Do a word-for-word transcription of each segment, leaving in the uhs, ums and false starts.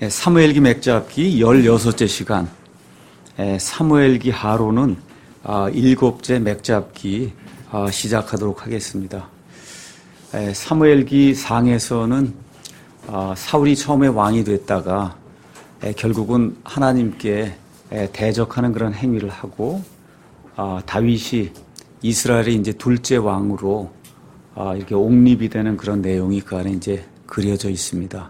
사무엘기 맥잡기 열여섯째 시간, 사무엘기 하로는 일곱째 맥잡기 시작하도록 하겠습니다. 사무엘기 상에서는 사울이 처음에 왕이 됐다가 결국은 하나님께 대적하는 그런 행위를 하고 다윗이 이스라엘의 이제 둘째 왕으로 이렇게 옹립이 되는 그런 내용이 그 안에 이제 그려져 있습니다.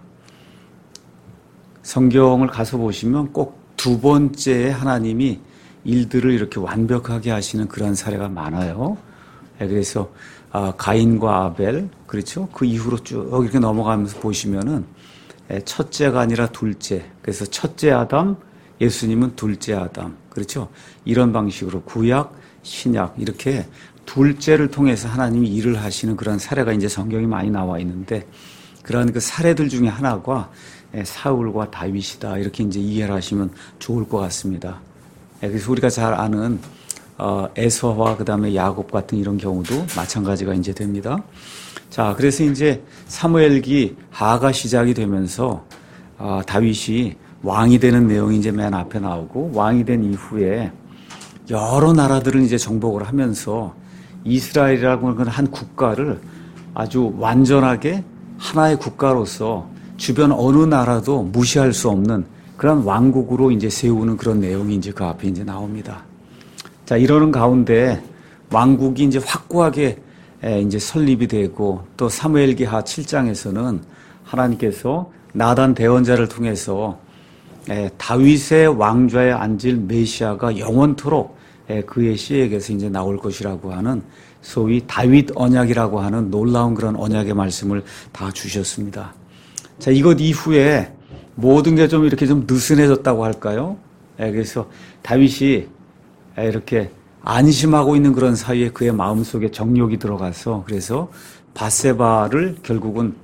성경을 가서 보시면 꼭 두 번째에 하나님이 일들을 이렇게 완벽하게 하시는 그런 사례가 많아요. 그래서 가인과 아벨, 그렇죠? 그 이후로 쭉 이렇게 넘어가면서 보시면은 첫째가 아니라 둘째. 그래서 첫째 아담, 예수님은 둘째 아담. 그렇죠? 이런 방식으로 구약, 신약 이렇게 둘째를 통해서 하나님이 일을 하시는 그런 사례가 이제 성경이 많이 나와 있는데 그런 그 사례들 중에 하나가 사울과 다윗이다. 이렇게 이제 이해를 하시면 좋을 것 같습니다. 그래서 우리가 잘 아는 에서와 그 다음에 야곱 같은 이런 경우도 마찬가지가 이제 됩니다. 자, 그래서 이제 사무엘기 하가 시작이 되면서 다윗이 왕이 되는 내용이 이제 맨 앞에 나오고 왕이 된 이후에 여러 나라들을 이제 정복을 하면서 이스라엘이라고 하는 한 국가를 아주 완전하게 하나의 국가로서 주변 어느 나라도 무시할 수 없는 그런 왕국으로 이제 세우는 그런 내용이 이제 그 앞에 이제 나옵니다. 자, 이러는 가운데 왕국이 이제 확고하게 이제 설립이 되고 또 사무엘기 하 칠 장에서는 하나님께서 나단 대언자를 통해서 다윗의 왕좌에 앉을 메시아가 영원토록 그의 씨에게서 이제 나올 것이라고 하는 소위 다윗 언약이라고 하는 놀라운 그런 언약의 말씀을 다 주셨습니다. 자, 이것 이후에 모든 게 좀 이렇게 좀 느슨해졌다고 할까요? 그래서 다윗이 이렇게 안심하고 있는 그런 사이에 그의 마음속에 정욕이 들어가서 그래서 밧세바를 결국은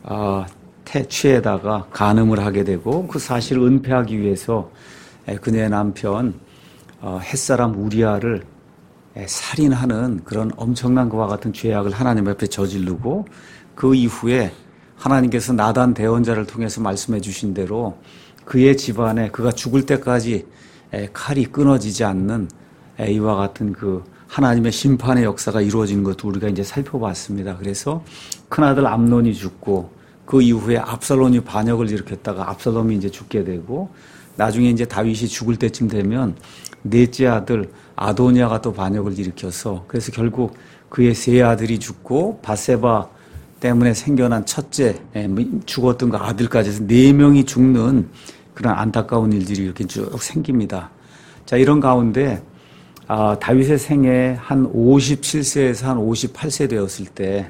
퇴치에다가 간음을 하게 되고 그 사실을 은폐하기 위해서 그녀의 남편 햇사람 우리아를 살인하는 그런 엄청난 것과 같은 죄악을 하나님 앞에 저지르고 그 이후에 하나님께서 나단 대언자를 통해서 말씀해 주신 대로 그의 집안에 그가 죽을 때까지 칼이 끊어지지 않는 이와 같은 그 하나님의 심판의 역사가 이루어진 것도 우리가 이제 살펴봤습니다. 그래서 큰아들 암논이 죽고 그 이후에 압살롬이 반역을 일으켰다가 압살롬이 이제 죽게 되고 나중에 이제 다윗이 죽을 때쯤 되면 넷째 아들 아도니아가 또 반역을 일으켜서 그래서 결국 그의 세 아들이 죽고 밧세바 때문에 생겨난 첫째 죽었던 그 아들까지 해서 네 명이 죽는 그런 안타까운 일들이 이렇게 쭉 생깁니다. 자, 이런 가운데 아, 다윗의 생애 한 오십칠 세에서 한 오십팔 세 되었을 때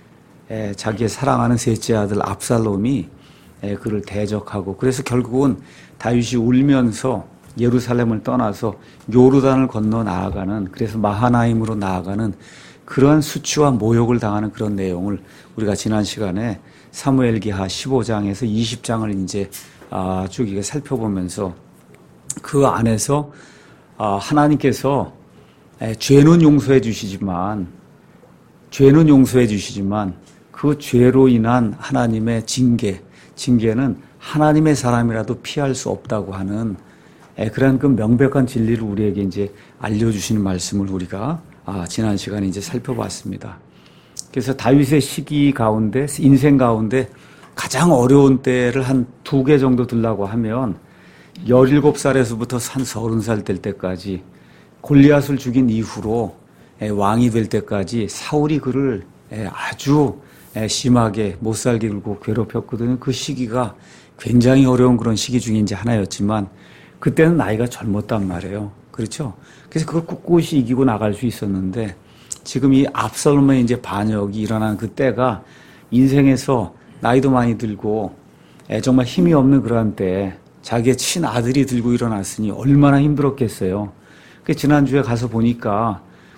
에, 자기의 사랑하는 셋째 아들 압살롬이 에, 그를 대적하고 그래서 결국은 다윗이 울면서 예루살렘을 떠나서 요르단을 건너 나아가는 그래서 마하나임으로 나아가는 그러한 수치와 모욕을 당하는 그런 내용을 우리가 지난 시간에 사무엘기하 십오 장에서 이십 장을 이제 아, 쭉 이게 살펴보면서 그 안에서 아, 하나님께서 에, 죄는 용서해 주시지만 죄는 용서해 주시지만 그 죄로 인한 하나님의 징계, 징계는 하나님의 사람이라도 피할 수 없다고 하는 에, 그런 그 명백한 진리를 우리에게 이제 알려주시는 말씀을 우리가 아, 지난 시간에 이제 살펴봤습니다. 그래서 다윗의 시기 가운데, 인생 가운데 가장 어려운 때를 한 두 개 정도 들라고 하면 열일곱 살에서부터 한 서른 살 될 때까지 골리앗을 죽인 이후로 왕이 될 때까지 사울이 그를 아주 심하게 못살게 굴고 괴롭혔거든요. 그 시기가 굉장히 어려운 그런 시기 중에 이제 하나였지만 그때는 나이가 젊었단 말이에요. 그렇죠? 그래서 그걸 꿋꿋이 이기고 나갈 수 있었는데 지금 이 압살롬의 이제 반역이 일어난 그때가 인생에서 나이도 많이 들고 정말 힘이 없는 그런 때 자기의 친아들이 들고 일어났으니 얼마나 힘들었겠어요. 그 지난주에 가서 보니까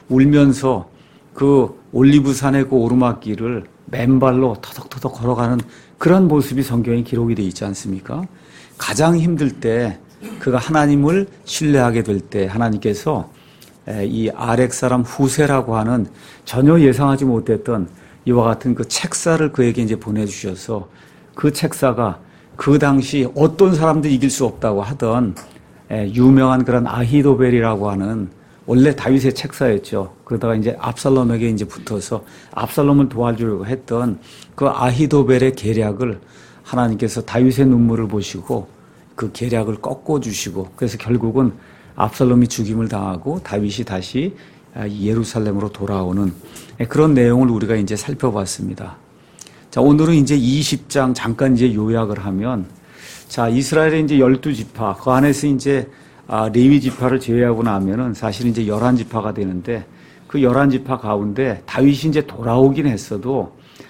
울면서 그 올리브산의 그 오르막길을 맨발로 터덕터덕 걸어가는 그런 모습이 성경에 기록이 되어 있지 않습니까? 가장 힘들 때 그가 하나님을 신뢰하게 될 때 하나님께서 이 아렉 사람 후세라고 하는 전혀 예상하지 못했던 이와 같은 그 책사를 그에게 이제 보내주셔서 그 책사가 그 당시 어떤 사람도 이길 수 없다고 하던 유명한 그런 아히도벨이라고 하는 원래 다윗의 책사였죠. 그러다가 이제 압살롬에게 이제 붙어서 압살롬을 도와주려고 했던 그 아히도벨의 계략을 하나님께서 다윗의 눈물을 보시고 그 계략을 꺾어주시고 그래서 결국은 압살롬이 죽임을 당하고 다윗이 다시 예루살렘으로 돌아오는 그런 내용을 우리가 이제 살펴봤습니다. 자, 오늘은 이제 이십 장 잠깐 이제 요약을 하면 자, 이스라엘의 이제 열두 지파, 그 안에서 이제 아, 레위 지파를 제외하고 나면은 사실 이제 열한 지파가 되는데 그 열한 지파 가운데 다윗이 이제 돌아오긴 했어도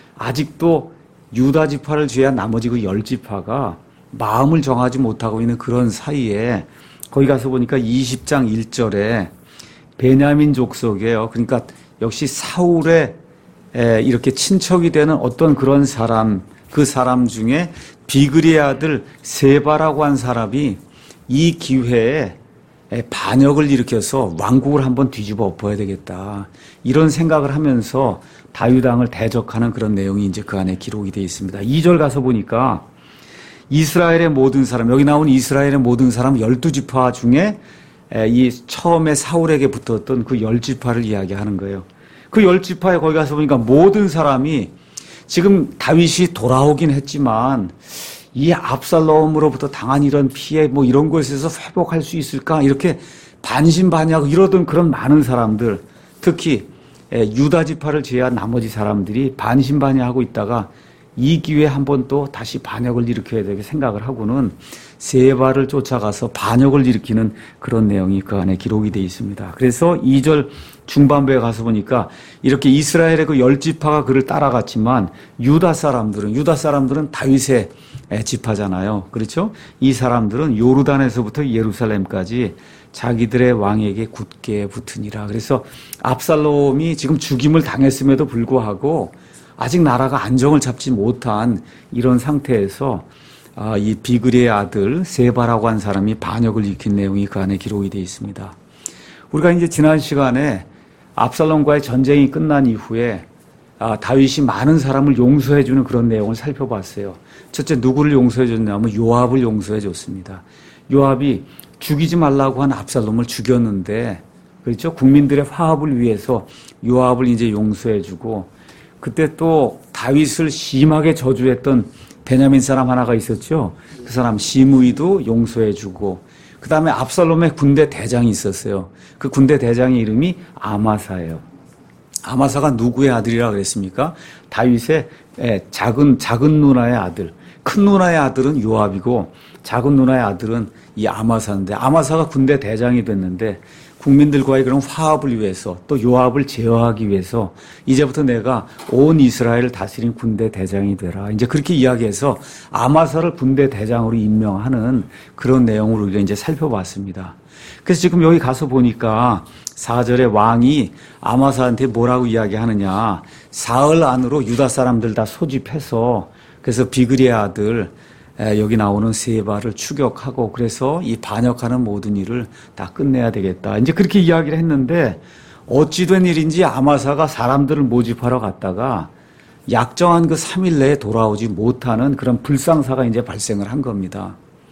아직도 유다 지파를 제외한 나머지 그 열 지파가 마음을 정하지 못하고 있는 그런 사이에 거기 가서 보니까 이십 장 일 절에 베냐민 족속이에요. 그러니까 역시 사울의 이렇게 친척이 되는 어떤 그런 사람, 그 사람 중에 비그리의 아들 세바라고 한 사람이 이 기회에 반역을 일으켜서 왕국을 한번 뒤집어 엎어야 되겠다. 이런 생각을 하면서 다윗 왕을 대적하는 그런 내용이 이제 그 안에 기록이 되어 있습니다. 이 절 가서 보니까 이스라엘의 모든 사람, 여기 나온 이스라엘의 모든 사람 열두 지파 중에 이 처음에 사울에게 붙었던 그 열 지파를 이야기하는 거예요. 그 열 지파에 거기 가서 보니까 모든 사람이 지금 다윗이 돌아오긴 했지만 이 압살롬으로부터 당한 이런 피해 뭐 이런 것에서 회복할 수 있을까 이렇게 반신반의하고 이러던 그런 많은 사람들, 특히 유다 지파를 제외한 나머지 사람들이 반신반의하고 있다가 이 기회에 한번 또 다시 반역을 일으켜야 되게 생각을 하고는 세바를 쫓아가서 반역을 일으키는 그런 내용이 그 안에 기록이 되어 있습니다. 그래서 이 절 중반부에 가서 보니까 이렇게 이스라엘의 그 열 지파가 그를 따라갔지만 유다 사람들은 유다 사람들은 다윗의 지파잖아요. 그렇죠? 이 사람들은 요르단에서부터 예루살렘까지 자기들의 왕에게 굳게 붙으니라. 그래서 압살롬이 지금 죽임을 당했음에도 불구하고 아직 나라가 안정을 잡지 못한 이런 상태에서 아, 이 비그리의 아들 세바라고 한 사람이 반역을 일으킨 내용이 그 안에 기록이 되어 있습니다. 우리가 이제 지난 시간에 압살롬과의 전쟁이 끝난 이후에 아, 다윗이 많은 사람을 용서해주는 그런 내용을 살펴봤어요. 첫째 누구를 용서해줬냐면 요압을 용서해줬습니다. 요압이 죽이지 말라고 한 압살롬을 죽였는데 그렇죠? 국민들의 화합을 위해서 요압을 이제 용서해주고 그때 또 다윗을 심하게 저주했던 베냐민 사람 하나가 있었죠. 그 사람 시므이도 용서해주고 그 다음에 압살롬의 군대 대장이 있었어요. 그 군대 대장의 이름이 아마사예요. 아마사가 누구의 아들이라 그랬습니까? 다윗의 작은 작은 누나의 아들. 큰 누나의 아들은 요압이고 작은 누나의 아들은 이 아마사인데 아마사가 군대 대장이 됐는데 국민들과의 그런 화합을 위해서 또 요압을 제어하기 위해서 이제부터 내가 온 이스라엘을 다스린 군대 대장이 되라. 이제 그렇게 이야기해서 아마사를 군대 대장으로 임명하는 그런 내용을 우리가 이제 살펴봤습니다. 그래서 지금 여기 가서 보니까 사 절에 왕이 아마사한테 뭐라고 이야기하느냐. 사흘 안으로 유다 사람들 다 소집해서 그래서 비그리의 아들 여기 나오는 세바를 추격하고 그래서 이 반역하는 모든 일을 다 끝내야 되겠다. 이제 그렇게 이야기를 했는데 어찌 된 일인지 아마사가 사람들을 모집하러 갔다가 약정한 그 삼 일 내에 돌아오지 못하는 그런 불상사가 이제 발생을 한 겁니다.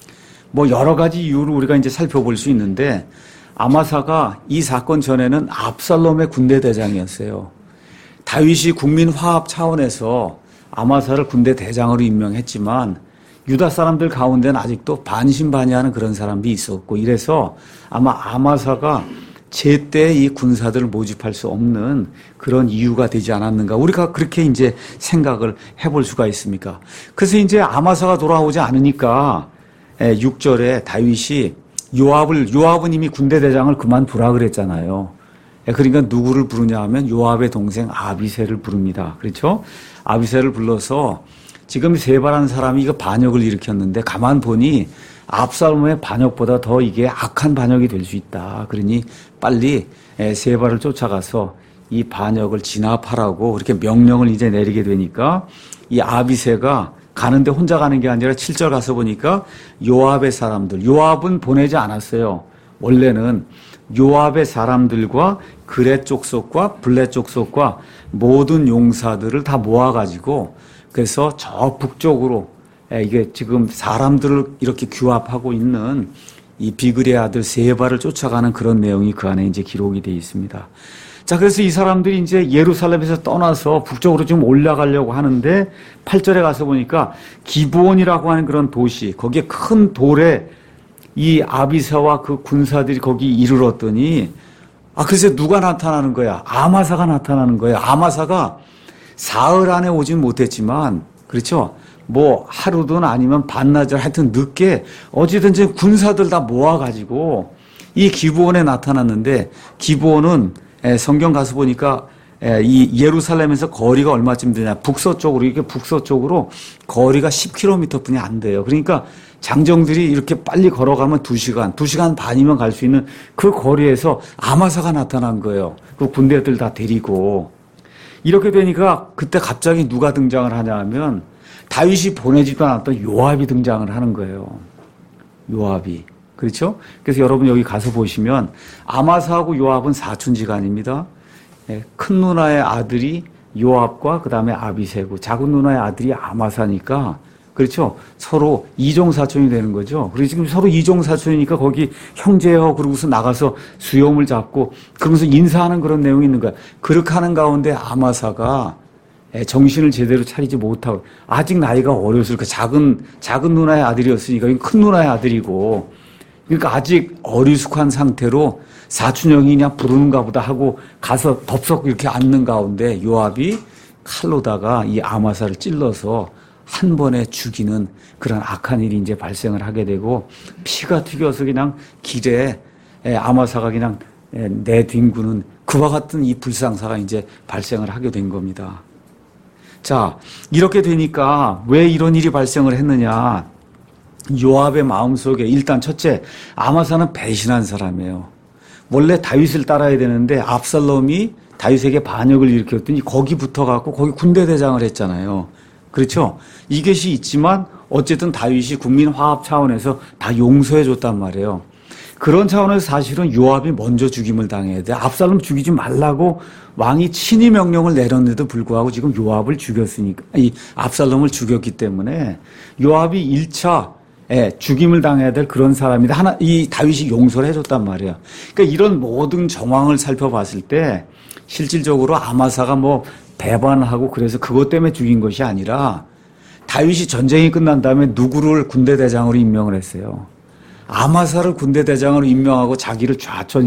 뭐 여러 가지 이유를 우리가 이제 살펴볼 수 있는데 아마사가 이 사건 전에는 압살롬의 군대 대장이었어요. 다윗이 국민 화합 차원에서 아마사를 군대 대장으로 임명했지만 유다 사람들 가운데는 아직도 반신반의하는 그런 사람이 있었고 이래서 아마 아마사가 제때 이 군사들을 모집할 수 없는 그런 이유가 되지 않았는가. 우리가 그렇게 이제 생각을 해볼 수가 있습니까? 그래서 이제 아마사가 돌아오지 않으니까 육 절에 다윗이 요압을, 요압은 이미 군대 대장을 그만두라 그랬잖아요. 그러니까 누구를 부르냐 하면 요압의 동생 아비새를 부릅니다. 그렇죠? 아비새를 불러서 지금 세바라는 사람이 이거 반역을 일으켰는데 가만 보니 압살롬의 반역보다 더 이게 악한 반역이 될 수 있다. 그러니 빨리 세바를 쫓아가서 이 반역을 진압하라고 그렇게 명령을 이제 내리게 되니까 이 아비새가 가는데 혼자 가는 게 아니라 칠 절 가서 보니까 요압의 사람들, 요압은 보내지 않았어요. 원래는 요압의 사람들과 그렛 족속과 블렛 족속과 모든 용사들을 다 모아가지고 그래서 저 북쪽으로 이게 지금 사람들을 이렇게 규합하고 있는 이 비그리의 아들 세바를 쫓아가는 그런 내용이 그 안에 이제 기록이 되어 있습니다. 자, 그래서 이 사람들이 이제 예루살렘에서 떠나서 북쪽으로 좀 올라가려고 하는데 팔 절에 가서 보니까 기브온이라고 하는 그런 도시, 거기에 큰 돌에 이 아비사와 그 군사들이 거기 이르렀더니 아, 글쎄 누가 나타나는 거야? 아마사가 나타나는 거야. 아마사가 사흘 안에 오진 못했지만, 그렇죠? 뭐 하루든 아니면 반나절 하여튼 늦게 어찌든지 군사들 다 모아가지고 이 기브온에 나타났는데, 기브온은 성경 가서 보니까 이 예루살렘에서 거리가 얼마쯤 되냐? 북서쪽으로, 이게 북서쪽으로 거리가 십 킬로미터 뿐이 안 돼요. 그러니까 장정들이 이렇게 빨리 걸어가면 두 시간, 두 시간 반이면 갈 수 있는 그 거리에서 아마사가 나타난 거예요. 그 군대들 다 데리고. 이렇게 되니까 그때 갑자기 누가 등장을 하냐 하면 다윗이 보내지도 않았던 요압이 등장을 하는 거예요. 요압이. 그렇죠? 그래서 여러분 여기 가서 보시면 아마사하고 요압은 사촌지간입니다. 큰 누나의 아들이 요압과 그 다음에 아비새고 작은 누나의 아들이 아마사니까 그렇죠? 서로 이종사촌이 되는 거죠. 그리고 지금 서로 이종사촌이니까 거기 형제여 그러고서 나가서 수염을 잡고 그러면서 인사하는 그런 내용이 있는 거야. 그렇게 하는 가운데 아마사가 정신을 제대로 차리지 못하고 아직 나이가 어렸으니까 작은 작은 누나의 아들이었으니까 큰 누나의 아들이고 그러니까 아직 어리숙한 상태로 사촌형이 그냥 부르는가 보다 하고 가서 덥석 이렇게 앉는 가운데 요압이 칼로다가 이 아마사를 찔러서 한 번에 죽이는 그런 악한 일이 이제 발생을 하게 되고 피가 튀겨서 그냥 길에 아마사가 그냥 내뒹구는 그와 같은 이 불상사가 이제 발생을 하게 된 겁니다. 자, 이렇게 되니까 왜 이런 일이 발생을 했느냐? 요압의 마음속에 일단 첫째, 아마사는 배신한 사람이에요. 원래 다윗을 따라야 되는데 압살롬이 다윗에게 반역을 일으켰더니 거기 붙어갖고 거기 군대 대장을 했잖아요. 그렇죠? 이것이 있지만 어쨌든 다윗이 국민 화합 차원에서 다 용서해 줬단 말이에요. 그런 차원에서 사실은 요압이 먼저 죽임을 당해야 돼. 압살롬 죽이지 말라고 왕이 친히 명령을 내렸는데도 불구하고 지금 요압을 죽였으니까, 이 압살롬을 죽였기 때문에 요압이 일 차 예, 죽임을 당해야 될 그런 사람이다. 하나, 이 다윗이 용서를 해줬단 말이에요. 그러니까 이런 모든 정황을 살펴봤을 때 실질적으로 아마사가 뭐 배반하고 그래서 그것 때문에 죽인 것이 아니라 다윗이 전쟁이 끝난 다음에 누구를 군대 대장으로 임명을 했어요. 아마사를 군대 대장으로 임명하고 자기를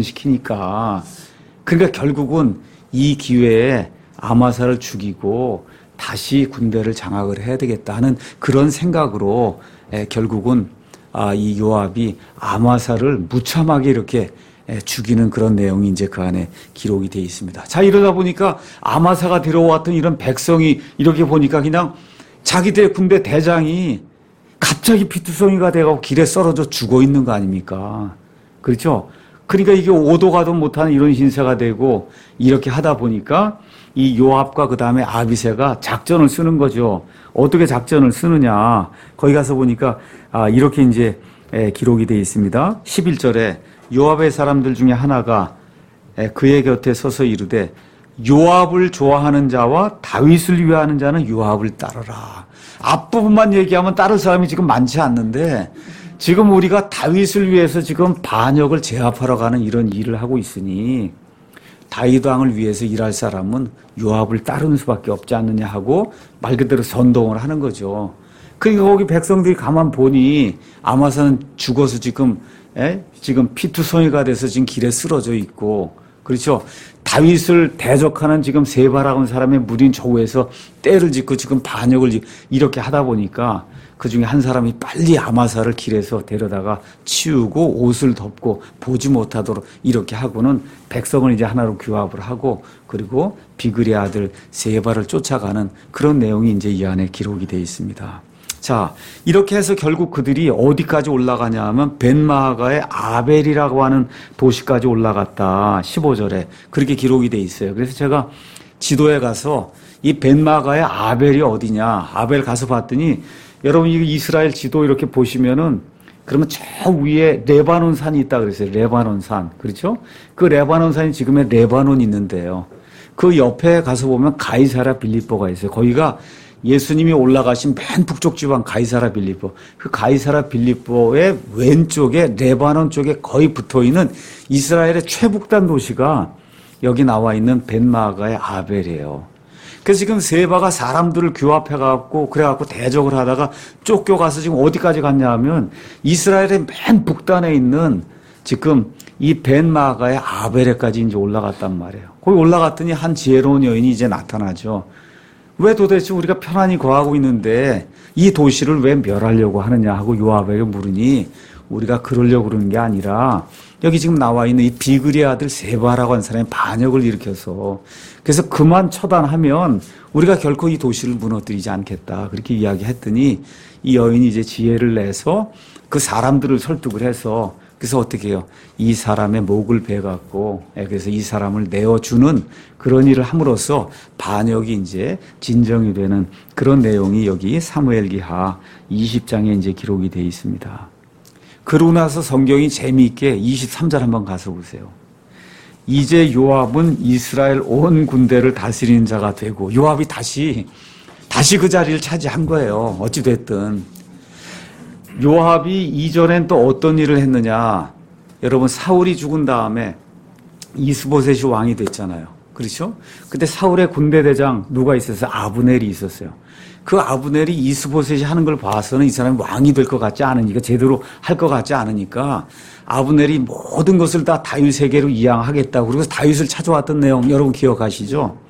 좌천시키니까 그러니까 결국은 이 기회에 아마사를 죽이고 다시 군대를 장악을 해야 되겠다 하는 그런 생각으로 에, 결국은 아, 이 요압이 아마사를 무참하게 이렇게 에, 죽이는 그런 내용이 이제 그 안에 기록이 되어 있습니다. 자, 이러다 보니까 아마사가 데려왔던 이런 백성이 이렇게 보니까 그냥 자기들 군대 대장이 갑자기 피투성이가 돼가고 길에 썰어져 죽어 있는 거 아닙니까? 그렇죠? 그러니까 이게 오도 가도 못하는 이런 신세가 되고 이렇게 하다 보니까 이 요압과 그 다음에 아비새가 작전을 쓰는 거죠. 어떻게 작전을 쓰느냐. 거기 가서 보니까 아, 이렇게 이제 에, 기록이 되어 있습니다. 십일 절에 요압의 사람들 중에 하나가 에, 그의 곁에 서서 이르되 요압을 좋아하는 자와 다윗을 위하는 자는 요압을 따르라. 앞부분만 얘기하면 따를 사람이 지금 많지 않는데 지금 우리가 다윗을 위해서 지금 반역을 제압하러 가는 이런 일을 하고 있으니 다윗 왕을 위해서 일할 사람은 요압을 따르는 수밖에 없지 않느냐 하고 말 그대로 선동을 하는 거죠. 그러니까 거기 백성들이 가만 보니 아마사는 죽어서 지금 에? 지금 피투성이가 돼서 지금 길에 쓰러져 있고 그렇죠. 다윗을 대적하는 지금 세바라고 하는 사람의 무리인 저우에서 떼를 짓고 지금 반역을 짓고 이렇게 하다 보니까 그 중에 한 사람이 빨리 아마사를 길에서 데려다가 치우고 옷을 덮고 보지 못하도록 이렇게 하고는 백성을 이제 하나로 규합을 하고 그리고 비그리의 아들 세바를 쫓아가는 그런 내용이 이제 이 안에 기록이 되어 있습니다. 자, 이렇게 해서 결국 그들이 어디까지 올라가냐 하면 벤마가의 아벨이라고 하는 도시까지 올라갔다. 십오 절에 그렇게 기록이 돼 있어요. 그래서 제가 지도에 가서 이 벤마가의 아벨이 어디냐, 아벨 가서 봤더니 여러분 이 이스라엘 지도 이렇게 보시면은 그러면 저 위에 레바논 산이 있다 그랬어요. 레바논 산. 그렇죠? 그 레바논 산이 지금의 레바논이 있는데요. 그 옆에 가서 보면 가이사랴 빌립보가 있어요. 거기가 예수님이 올라가신 맨 북쪽 지방 가이사라 빌립보, 그 가이사라 빌립보의 왼쪽에 레바논 쪽에 거의 붙어있는 이스라엘의 최북단 도시가 여기 나와 있는 벳마가의 아벨이에요. 그래서 지금 세바가 사람들을 규합해갖고 그래갖고 대적을 하다가 쫓겨가서 지금 어디까지 갔냐 하면 이스라엘의 맨 북단에 있는 지금 이 벳마가의 아벨에까지 이제 올라갔단 말이에요. 거기 올라갔더니 한 지혜로운 여인이 이제 나타나죠. 왜 도대체 우리가 편안히 거하고 있는데 이 도시를 왜 멸하려고 하느냐 하고 요압에게 물으니 우리가 그러려고 그러는 게 아니라 여기 지금 나와 있는 이 비그리의 아들 세바라고 하는 사람이 반역을 일으켜서 그래서 그만 처단하면 우리가 결코 이 도시를 무너뜨리지 않겠다. 그렇게 이야기했더니 이 여인이 이제 지혜를 내서 그 사람들을 설득을 해서 그래서 어떻게 해요? 이 사람의 목을 베갖고 그래서 이 사람을 내어주는 그런 일을 함으로써 반역이 이제 진정이 되는 그런 내용이 여기 사무엘기하 이십 장에 이제 기록이 되어 있습니다. 그러고 나서 성경이 재미있게 이십삼 절 한번 가서 보세요. 이제 요압은 이스라엘 온 군대를 다스리는 자가 되고 요압이 다시 다시 그 자리를 차지한 거예요. 어찌 됐든 요압이 이전엔 또 어떤 일을 했느냐? 여러분 사울이 죽은 다음에 이스보셋이 왕이 됐잖아요. 그렇죠? 근데 사울의 군대 대장 누가 있었어요? 아브넬이 있었어요. 그 아브넬이 이스보셋이 하는 걸 봐서는 이 사람이 왕이 될 것 같지 않으니까 제대로 할 것 같지 않으니까 아브넬이 모든 것을 다 다윗에게로 이양하겠다고 그래서 다윗을 찾아왔던 내용 여러분 기억하시죠?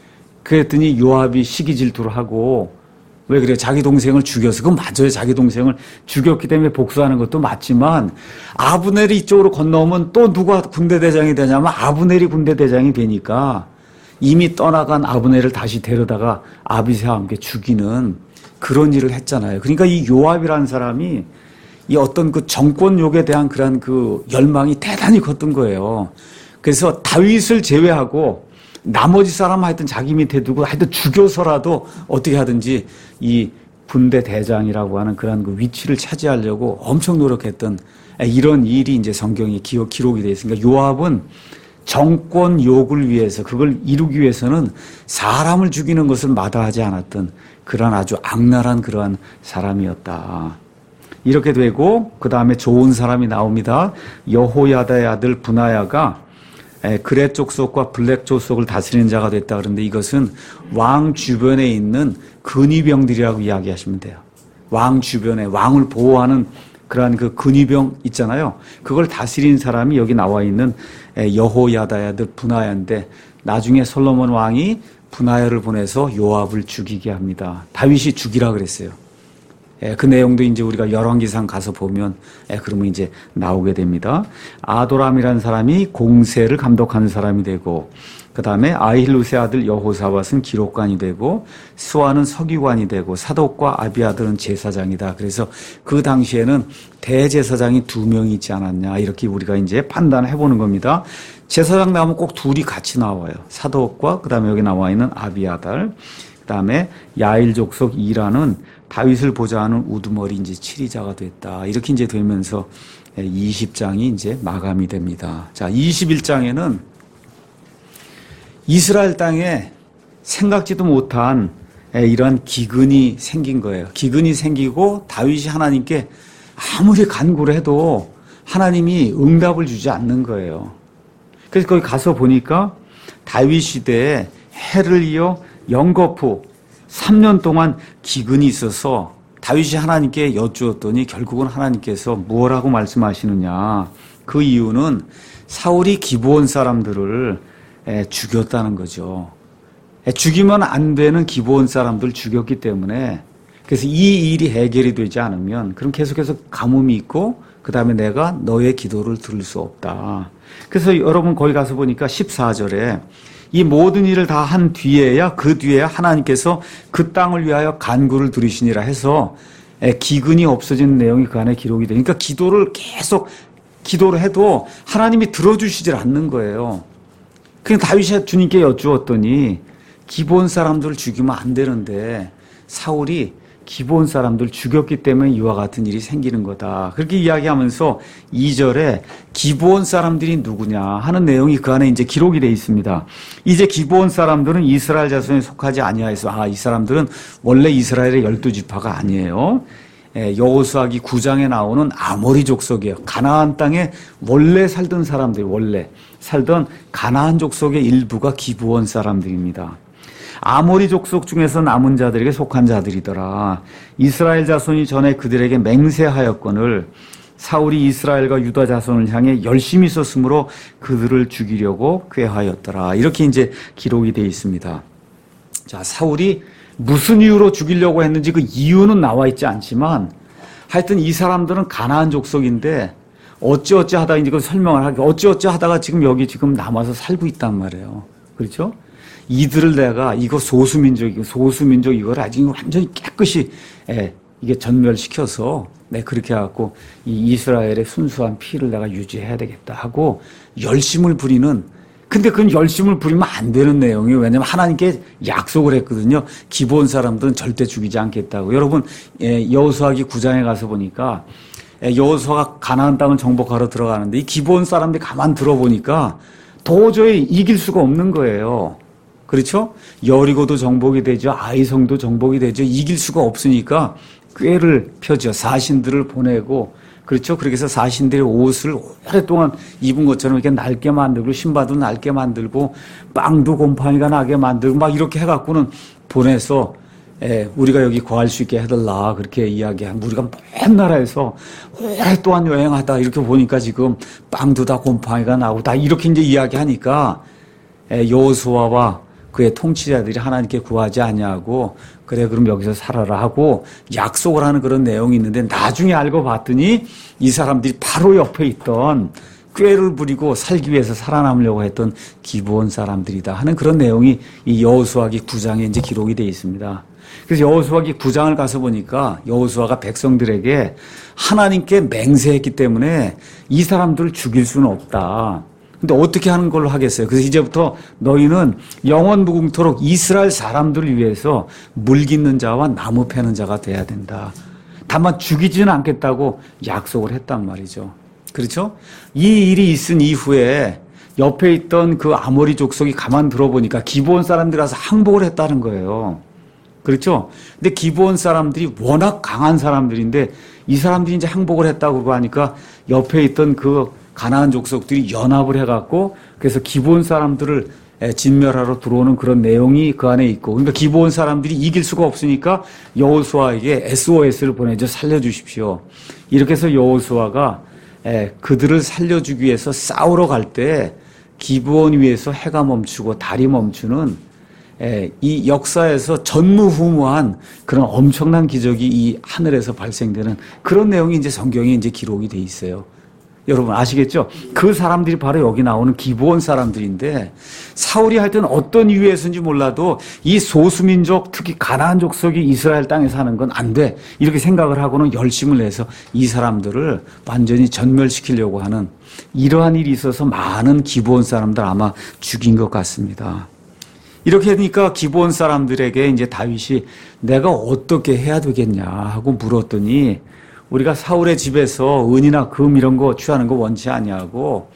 그랬더니 요압이 시기 질투를 하고 왜 그래요? 자기 동생을 죽여서 그건 맞아요. 자기 동생을 죽였기 때문에 복수하는 것도 맞지만 아브넬이 이쪽으로 건너오면 또 누가 군대 대장이 되냐면 아브넬이 군대 대장이 되니까 이미 떠나간 아브넬을 다시 데려다가 아비새와 함께 죽이는 그런 일을 했잖아요. 그러니까 이 요압이라는 사람이 이 어떤 그 정권욕에 대한 그런 그 열망이 대단히 컸던 거예요. 그래서 다윗을 제외하고 나머지 사람 하여튼 자기 밑에 두고 하여튼 죽여서라도 어떻게 하든지 이 군대 대장이라고 하는 그런 그 위치를 차지하려고 엄청 노력했던 이런 일이 이제 성경에 기록, 기록이 되어 있으니까 요압은 정권 욕을 위해서 그걸 이루기 위해서는 사람을 죽이는 것을 마다하지 않았던 그런 아주 악랄한 그러한 사람이었다. 이렇게 되고 그 다음에 좋은 사람이 나옵니다. 여호야다의 아들 브나야가 그레 족속과 블랙 족속을 다스리는 자가 됐다. 그런데 이것은 왕 주변에 있는 근위병들이라고 이야기하시면 돼요. 왕 주변에 왕을 보호하는 그러한 그 근위병 있잖아요. 그걸 다스리는 사람이 여기 나와 있는 여호야다의 아들 브나야인데 나중에 솔로몬 왕이 브나야를 보내서 요압을 죽이게 합니다. 다윗이 죽이라 그랬어요. 그 내용도 이제 우리가 열왕기상 가서 보면 그러면 이제 나오게 됩니다. 아도람이라는 사람이 공세를 감독하는 사람이 되고 그 다음에 아힐루스의 아들 여호사밧은 기록관이 되고 스와는 서기관이 되고 사독과 아비아들은 제사장이다. 그래서 그 당시에는 대제사장이 두 명이 있지 않았냐 이렇게 우리가 이제 판단을 해보는 겁니다. 제사장 나오면 꼭 둘이 같이 나와요. 사독과 그 다음에 여기 나와 있는 아비아달 그 다음에 야일 족속 이라는 다윗을 보좌하는 우두머리 이제 치리자가 됐다. 이렇게 이제 되면서 이십 장이 이제 마감이 됩니다. 자, 이십일 장에는 이스라엘 땅에 생각지도 못한 이러한 기근이 생긴 거예요. 기근이 생기고 다윗이 하나님께 아무리 간구를 해도 하나님이 응답을 주지 않는 거예요. 그래서 거기 가서 보니까 다윗 시대에 해를 이어 영거푸 삼 년 동안 기근이 있어서 다윗이 하나님께 여쭈었더니 결국은 하나님께서 무엇라고 말씀하시느냐. 그 이유는 사울이 기브온 사람들을 죽였다는 거죠. 죽이면 안 되는 기브온 사람들 죽였기 때문에 그래서 이 일이 해결이 되지 않으면 그럼 계속해서 가뭄이 있고 그 다음에 내가 너의 기도를 들을 수 없다. 그래서 여러분 거기 가서 보니까 십사 절에 이 모든 일을 다 한 뒤에야 그 뒤에야 하나님께서 그 땅을 위하여 간구를 들으시니라 해서 기근이 없어지는 내용이 그 안에 기록이 되니까 기도를 계속 기도를 해도 하나님이 들어주시질 않는 거예요. 그냥 다윗이 주님께 여쭈었더니 기본 사람들을 죽이면 안 되는데 사울이 기브온 사람들 죽였기 때문에 이와 같은 일이 생기는 거다. 그렇게 이야기하면서 이 절에 기브온 사람들이 누구냐 하는 내용이 그 안에 이제 기록이 되어 있습니다. 이제 기브온 사람들은 이스라엘 자손에 속하지 아니하여서 아, 이 사람들은 원래 이스라엘의 열두 지파가 아니에요. 여호수아기 구 장에 나오는 아모리 족속이에요. 가나안 땅에 원래 살던 사람들, 원래 살던 가나안 족속의 일부가 기브온 사람들입니다. 아모리 족속 중에서 남은 자들에게 속한 자들이더라. 이스라엘 자손이 전에 그들에게 맹세하였거늘 사울이 이스라엘과 유다 자손을 향해 열심히 썼으므로 그들을 죽이려고 꾀하였더라. 이렇게 이제 기록이 되어 있습니다. 자, 사울이 무슨 이유로 죽이려고 했는지 그 이유는 나와 있지 않지만 하여튼 이 사람들은 가나안 족속인데 어찌어찌 하다가 이제 그 설명을 하게 어찌어찌 하다가 지금 여기 지금 남아서 살고 있단 말이에요. 그렇죠? 이들을 내가 이거 소수민족이고 소수민족 이걸 아직 완전히 깨끗이 예, 이게 전멸시켜서 네, 그렇게 해갖고 이 이스라엘의 순수한 피를 내가 유지해야 되겠다 하고 열심을 부리는 근데 그건 열심을 부리면 안 되는 내용이에요. 왜냐하면 하나님께 약속을 했거든요. 기브온 사람들은 절대 죽이지 않겠다고. 여러분 예, 여호수아기 구 장에 가서 보니까 예, 여호수아가 가나안 땅을 정복하러 들어가는데 이 기브온 사람들이 가만 들어보니까 도저히 이길 수가 없는 거예요. 그렇죠? 여리고도 정복이 되죠. 아이성도 정복이 되죠. 이길 수가 없으니까 꾀를 펴죠. 사신들을 보내고 그렇죠? 그렇게 해서 사신들의 옷을 오랫동안 입은 것처럼 이렇게 낡게 만들고 신발도 낡게 만들고 빵도 곰팡이가 나게 만들고 막 이렇게 해갖고는 보내서 예, 우리가 여기 거할 수 있게 해달라 그렇게 이야기한 우리가 먼 나라에서 오랫동안 여행하다 이렇게 보니까 지금 빵도 다 곰팡이가 나고 다 이렇게 이제 이야기하니까 예, 여호수아와 그의 통치자들이 하나님께 구하지 아니하고 그래 그럼 여기서 살아라 하고 약속을 하는 그런 내용이 있는데 나중에 알고 봤더니 이 사람들이 바로 옆에 있던 꾀를 부리고 살기 위해서 살아남으려고 했던 기브온 사람들이다 하는 그런 내용이 이 여호수아기 구 장에 이제 기록이 되어 있습니다. 그래서 여호수아기 구 장을 가서 보니까 여호수아가 백성들에게 하나님께 맹세했기 때문에 이 사람들을 죽일 수는 없다. 근데 어떻게 하는 걸로 하겠어요? 그래서 이제부터 너희는 영원 무궁토록 이스라엘 사람들을 위해서 물 깃는 자와 나무 패는 자가 돼야 된다. 다만 죽이지는 않겠다고 약속을 했단 말이죠. 그렇죠? 이 일이 있은 이후에 옆에 있던 그 아모리 족속이 가만 들어보니까 기브온 사람들이 가서 항복을 했다는 거예요. 그렇죠? 근데 기브온 사람들이 워낙 강한 사람들인데 이 사람들이 이제 항복을 했다고 그러고 하니까 옆에 있던 그 가나안 족속들이 연합을 해갖고 그래서 기브온 사람들을 진멸하러 들어오는 그런 내용이 그 안에 있고 그러니까 기브온 사람들이 이길 수가 없으니까 여호수아에게 에스오에스를 보내줘 살려주십시오. 이렇게 해서 여호수아가 그들을 살려주기 위해서 싸우러 갈 때 기브온 위에서 해가 멈추고 달이 멈추는 이 역사에서 전무후무한 그런 엄청난 기적이 이 하늘에서 발생되는 그런 내용이 이제 성경에 이제 기록이 돼 있어요. 여러분 아시겠죠? 그 사람들이 바로 여기 나오는 기브온 사람들인데 사울이 하여튼 어떤 이유에서인지 몰라도 이 소수민족 특히 가나안 족속이 이스라엘 땅에 사는 건 안 돼. 이렇게 생각을 하고는 열심을 내서 이 사람들을 완전히 전멸시키려고 하는 이러한 일이 있어서 많은 기브온 사람들 아마 죽인 것 같습니다. 이렇게 하니까 기브온 사람들에게 이제 다윗이 내가 어떻게 해야 되겠냐 하고 물었더니 우리가 사울의 집에서 은이나 금 이런 거 취하는 거 원치 아니하고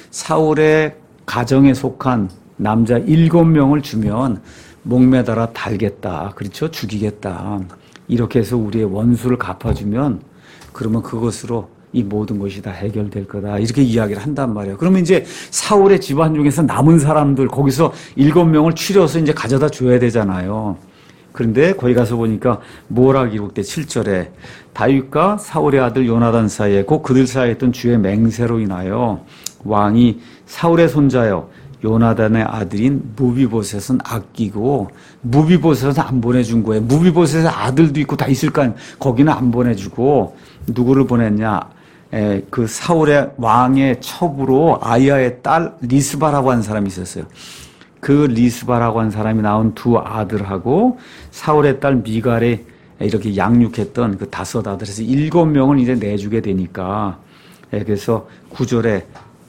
사울의 가정에 속한 남자 일곱 명을 주면 목매달아 달겠다. 그렇죠? 죽이겠다. 이렇게 해서 우리의 원수를 갚아주면 그러면 그것으로 이 모든 것이 다 해결될 거다. 이렇게 이야기를 한단 말이에요. 그러면 이제 사울의 집안 중에서 남은 사람들 거기서 일곱 명을 추려서 이제 가져다 줘야 되잖아요. 그런데 거기 가서 보니까 뭐라 기록돼? 칠 절에 다윗과 사울의 아들 요나단 사이에 곧 그들 사이에 있던 주의 맹세로 인하여 왕이 사울의 손자여 요나단의 아들인 무비보셋은 아끼고 무비보셋은 안 보내준 거예요. 무비보셋의 아들도 있고 다 있을 거 아니에요. 거기는 안 보내주고 누구를 보냈냐? 에, 그 사울의 왕의 첩으로 아이야의 딸 리스바라고 하는 사람이 있었어요. 그 리스바라고 한 사람이 낳은 두 아들하고 사울의 딸 미갈에 이렇게 양육했던 그 다섯 아들에서 일곱 명을 이제 내주게 되니까 그래서 구 절에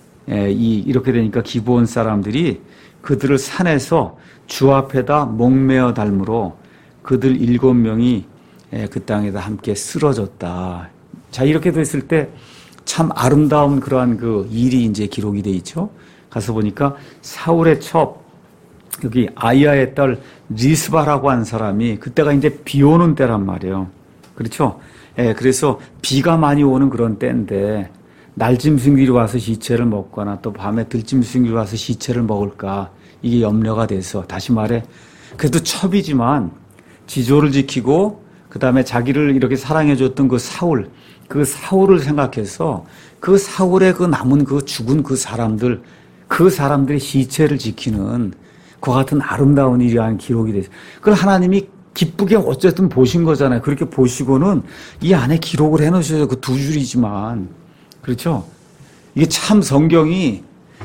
이 이렇게 되니까 기브온 사람들이 그들을 산에서 주 앞에다 목매어 달므로 그들 일곱 명이 예, 그 땅에다 함께 쓰러졌다. 자, 이렇게 됐을 때 참 아름다운 그러한 그 일이 이제 기록이 돼 있죠. 가서 보니까 사울의 첩, 여기 아이야의 딸 리스바라고 한 사람이 그때가 이제 비 오는 때란 말이에요. 그렇죠? 예, 그래서 비가 많이 오는 그런 때인데 날짐승들이 와서 시체를 먹거나 또 밤에 들짐승들이 와서 시체를 먹을까 이게 염려가 돼서 다시 말해 그래도 첩이지만 지조를 지키고 그 다음에 자기를 이렇게 사랑해줬던 그 사울 그 사울을 생각해서 그 사울의 그 남은 그 죽은 그 사람들 그 사람들의 시체를 지키는 그와 같은 아름다운 일이라는 기록이 됐어요. 그걸 하나님이 기쁘게 어쨌든 보신 거잖아요. 그렇게 보시고는 이 안에 기록을 해놓으셔서 그 두 줄이지만 그렇죠? 이게 참 성경이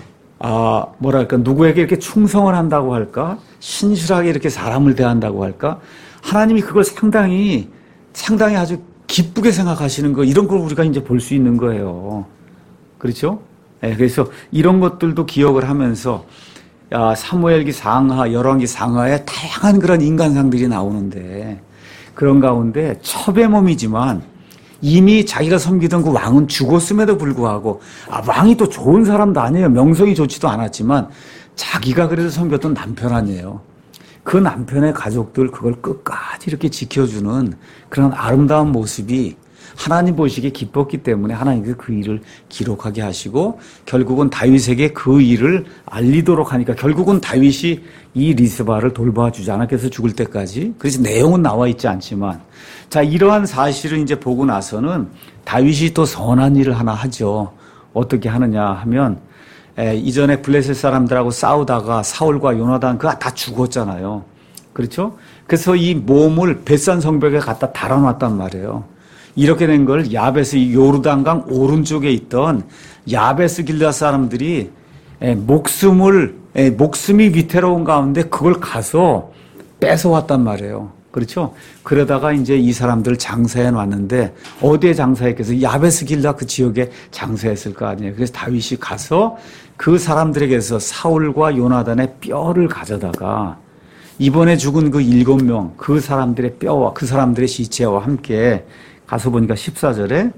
아 뭐랄까 누구에게 이렇게 충성을 한다고 할까? 신실하게 이렇게 사람을 대한다고 할까? 하나님이 그걸 상당히 상당히 아주 기쁘게 생각하시는 거 이런 걸 우리가 이제 볼 수 있는 거예요. 그렇죠? 네, 그래서 이런 것들도 기억을 하면서 야, 사무엘기 상하, 열왕기 상하에 다양한 그런 인간상들이 나오는데 그런 가운데 첩의 몸이지만 이미 자기가 섬기던 그 왕은 죽었음에도 불구하고 아, 왕이 또 좋은 사람도 아니에요. 명성이 좋지도 않았지만 자기가 그래도 섬겼던 남편 아니에요. 그 남편의 가족들 그걸 끝까지 이렇게 지켜주는 그런 아름다운 모습이 하나님 보시기에 기뻤기 때문에 하나님께서 그 일을 기록하게 하시고 결국은 다윗에게 그 일을 알리도록 하니까 결국은 다윗이 이 리스바를 돌봐주지 않았겠어 죽을 때까지. 그래서 내용은 나와 있지 않지만 자 이러한 사실을 이제 보고 나서는 다윗이 또 선한 일을 하나 하죠. 어떻게 하느냐 하면 에, 이전에 블레셋 사람들하고 싸우다가 사울과 요나단 그가 다 죽었잖아요. 그렇죠? 그래서 이 몸을 벳산 성벽에 갖다 달아놨단 말이에요. 이렇게 된 걸 야베스 요르단강 오른쪽에 있던 야베스 길르앗 사람들이 에, 목숨을 에, 목숨이 위태로운 가운데 그걸 가서 뺏어왔단 말이에요. 그렇죠? 그러다가 이제 이 사람들 장사해 놨는데 어디에 장사했겠어요? 야베스 길르앗 그 지역에 장사했을 거 아니에요. 그래서 다윗이 가서 그 사람들에게서 사울과 요나단의 뼈를 가져다가 이번에 죽은 그 일곱 명 그 사람들의 뼈와 그 사람들의 시체와 함께 가서 보니까 십사 절에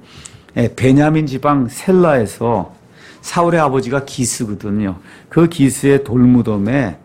베냐민 지방 셀라에서 사울의 아버지가 기스거든요. 그 기스의 돌무덤에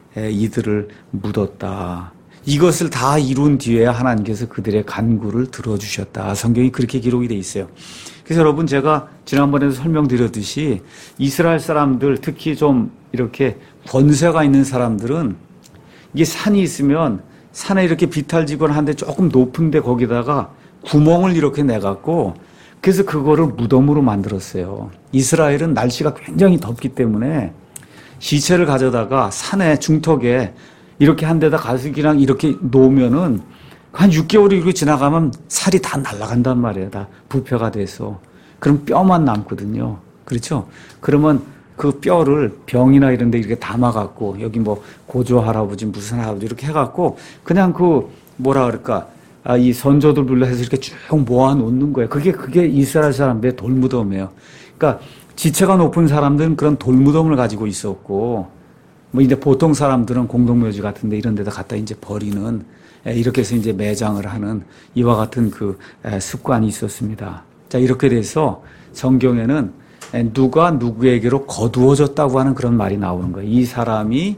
이들을 묻었다. 이것을 다 이룬 뒤에 하나님께서 그들의 간구를 들어주셨다. 성경이 그렇게 기록이 돼 있어요. 그래서 여러분 제가 지난번에도 설명드렸듯이 이스라엘 사람들 특히 좀 이렇게 권세가 있는 사람들은 이게 산이 있으면 산에 이렇게 비탈지거나 한데 조금 높은데 거기다가 구멍을 이렇게 내갖고 그래서 그거를 무덤으로 만들었어요. 이스라엘은 날씨가 굉장히 덥기 때문에 시체를 가져다가 산의 중턱에 이렇게 한 데다 가서 그냥 이렇게 놓으면은 한 육 개월이 이렇게 지나가면 살이 다 날아간단 말이에요. 다 부패가 돼서. 그럼 뼈만 남거든요. 그렇죠? 그러면 그 뼈를 병이나 이런 데 이렇게 담아갖고 여기 뭐 고조 할아버지 무슨 할아버지 이렇게 해갖고 그냥 그 뭐라 그럴까 아, 이 선조들 불러서 이렇게 쭉 모아놓는 거예요. 그게, 그게 이스라엘 사람들의 돌무덤이에요. 그러니까 지체가 높은 사람들은 그런 돌무덤을 가지고 있었고, 뭐 이제 보통 사람들은 공동묘지 같은데 이런 데다 갖다 이제 버리는, 이렇게 해서 이제 매장을 하는 이와 같은 그 습관이 있었습니다. 자, 이렇게 돼서 성경에는 누가 누구에게로 거두어졌다고 하는 그런 말이 나오는 거예요. 이 사람이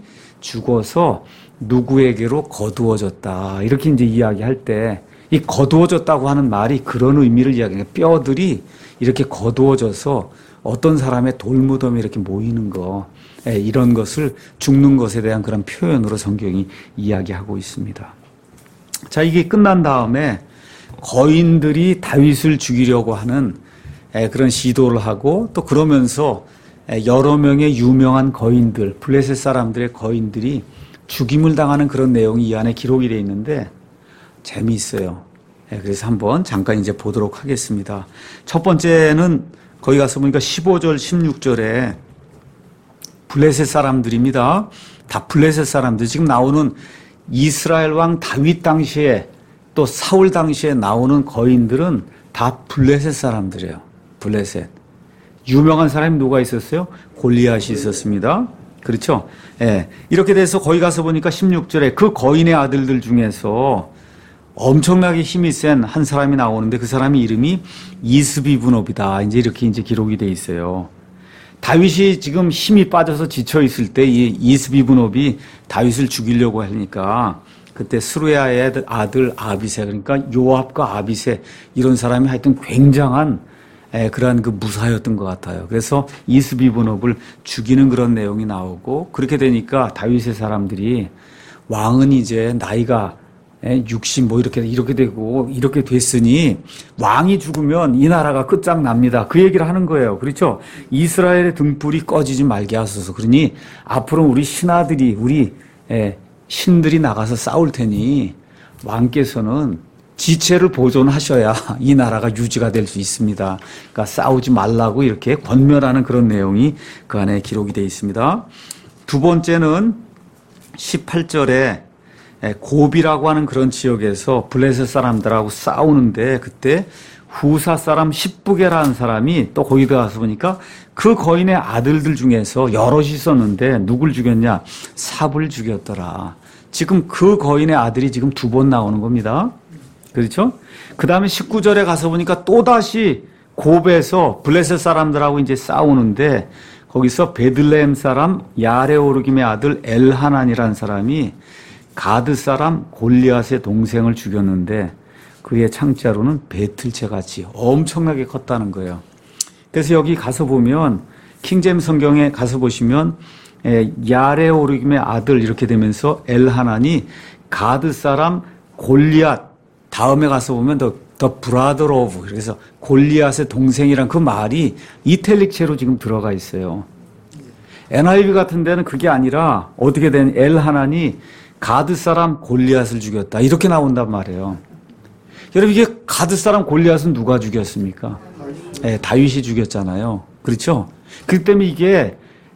죽어서 누구에게로 거두어졌다. 이렇게 이제 이야기할 때, 이 거두어졌다고 하는 말이 그런 의미를 이야기해요. 뼈들이 이렇게 거두어져서 어떤 사람의 돌무덤에 이렇게 모이는 거, 이런 것을 죽는 것에 대한 그런 표현으로 성경이 이야기하고 있습니다. 자, 이게 끝난 다음에 거인들이 다윗을 죽이려고 하는 그런 시도를 하고 또 그러면서 여러 명의 유명한 거인들, 블레셋 사람들의 거인들이 죽임을 당하는 그런 내용이 이 안에 기록이 되어 있는데 재미있어요. 그래서 한번 잠깐 이제 보도록 하겠습니다. 첫 번째는 거기 가서 보니까 십오 절, 십육 절에 블레셋 사람들입니다. 다 블레셋 사람들. 지금 나오는 이스라엘 왕 다윗 당시에 또 사울 당시에 나오는 거인들은 다 블레셋 사람들이에요. 블레셋. 유명한 사람이 누가 있었어요? 골리앗이 있었습니다. 그렇죠? 예. 이렇게 돼서 거기 가서 보니까 십육 절에 그 거인의 아들들 중에서 엄청나게 힘이 센 한 사람이 나오는데 그 사람이 이름이 이스비브노비다. 이제 이렇게 이제 기록이 돼 있어요. 다윗이 지금 힘이 빠져서 지쳐 있을 때 이 이스비브노비 다윗을 죽이려고 하니까 그때 스루야의 아들 아비세, 그러니까 요압과 아비세 이런 사람이 하여튼 굉장한 그러한 그 무사였던 것 같아요. 그래서 이스비브노브를 죽이는 그런 내용이 나오고, 그렇게 되니까 다윗의 사람들이 왕은 이제 나이가 육십 뭐 이렇게 이렇게 되고 이렇게 됐으니 왕이 죽으면 이 나라가 끝장납니다. 그 얘기를 하는 거예요. 그렇죠? 이스라엘의 등불이 꺼지지 말게 하소서. 그러니 앞으로 우리 신하들이 우리 신들이 나가서 싸울 테니 왕께서는 지체를 보존하셔야 이 나라가 유지가 될 수 있습니다. 그러니까 싸우지 말라고 이렇게 권면하는 그런 내용이 그 안에 기록이 되어 있습니다. 두 번째는 십팔 절에 고비라고 하는 그런 지역에서 블레셋 사람들하고 싸우는데 그때 후사 사람 십부게라는 사람이 또 거기 가서 보니까 그 거인의 아들들 중에서 여럿이 있었는데 누굴 죽였냐? 삽을 죽였더라. 지금 그 거인의 아들이 지금 두 번 나오는 겁니다. 그렇죠? 그 다음에 십구 절에 가서 보니까 또다시 고베에서 블레셋 사람들하고 이제 싸우는데 거기서 베들레헴 사람 야레오르김의 아들 엘하난이라는 사람이 가드 사람 골리앗의 동생을 죽였는데 그의 창자로는 배틀채 같이 엄청나게 컸다는 거예요. 그래서 여기 가서 보면 킹제임스 성경에 가서 보시면 야레오르김의 아들 이렇게 되면서 엘하난이 가드 사람 골리앗, 다음에 가서 보면 더, 더 브라더 오브, 그래서 골리앗의 동생이란 그 말이 이탈릭체로 지금 들어가 있어요. 엔아이브이 같은 데는 그게 아니라 어떻게 된 엘하난이 가드 사람 골리앗을 죽였다 이렇게 나온단 말이에요. 여러분, 이게 가드 사람 골리앗은 누가 죽였습니까? 예, 다윗이 죽였잖아요. 그렇죠? 그렇기 때문에 이게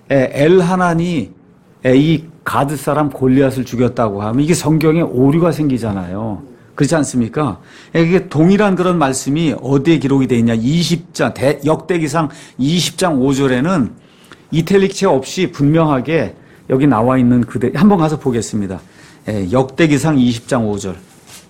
엘하난이 이 가드 사람 골리앗을 죽였다고 하면 이게 성경에 오류가 생기잖아요. 그렇지 않습니까? 이게 동일한 그런 말씀이 어디에 기록이 되어 있냐? 이십 장, 대, 역대기상 이십 장 오 절에는 이탈릭체 없이 분명하게 여기 나와 있는 그대, 한번 가서 보겠습니다. 예, 역대기상 이십 장 오 절.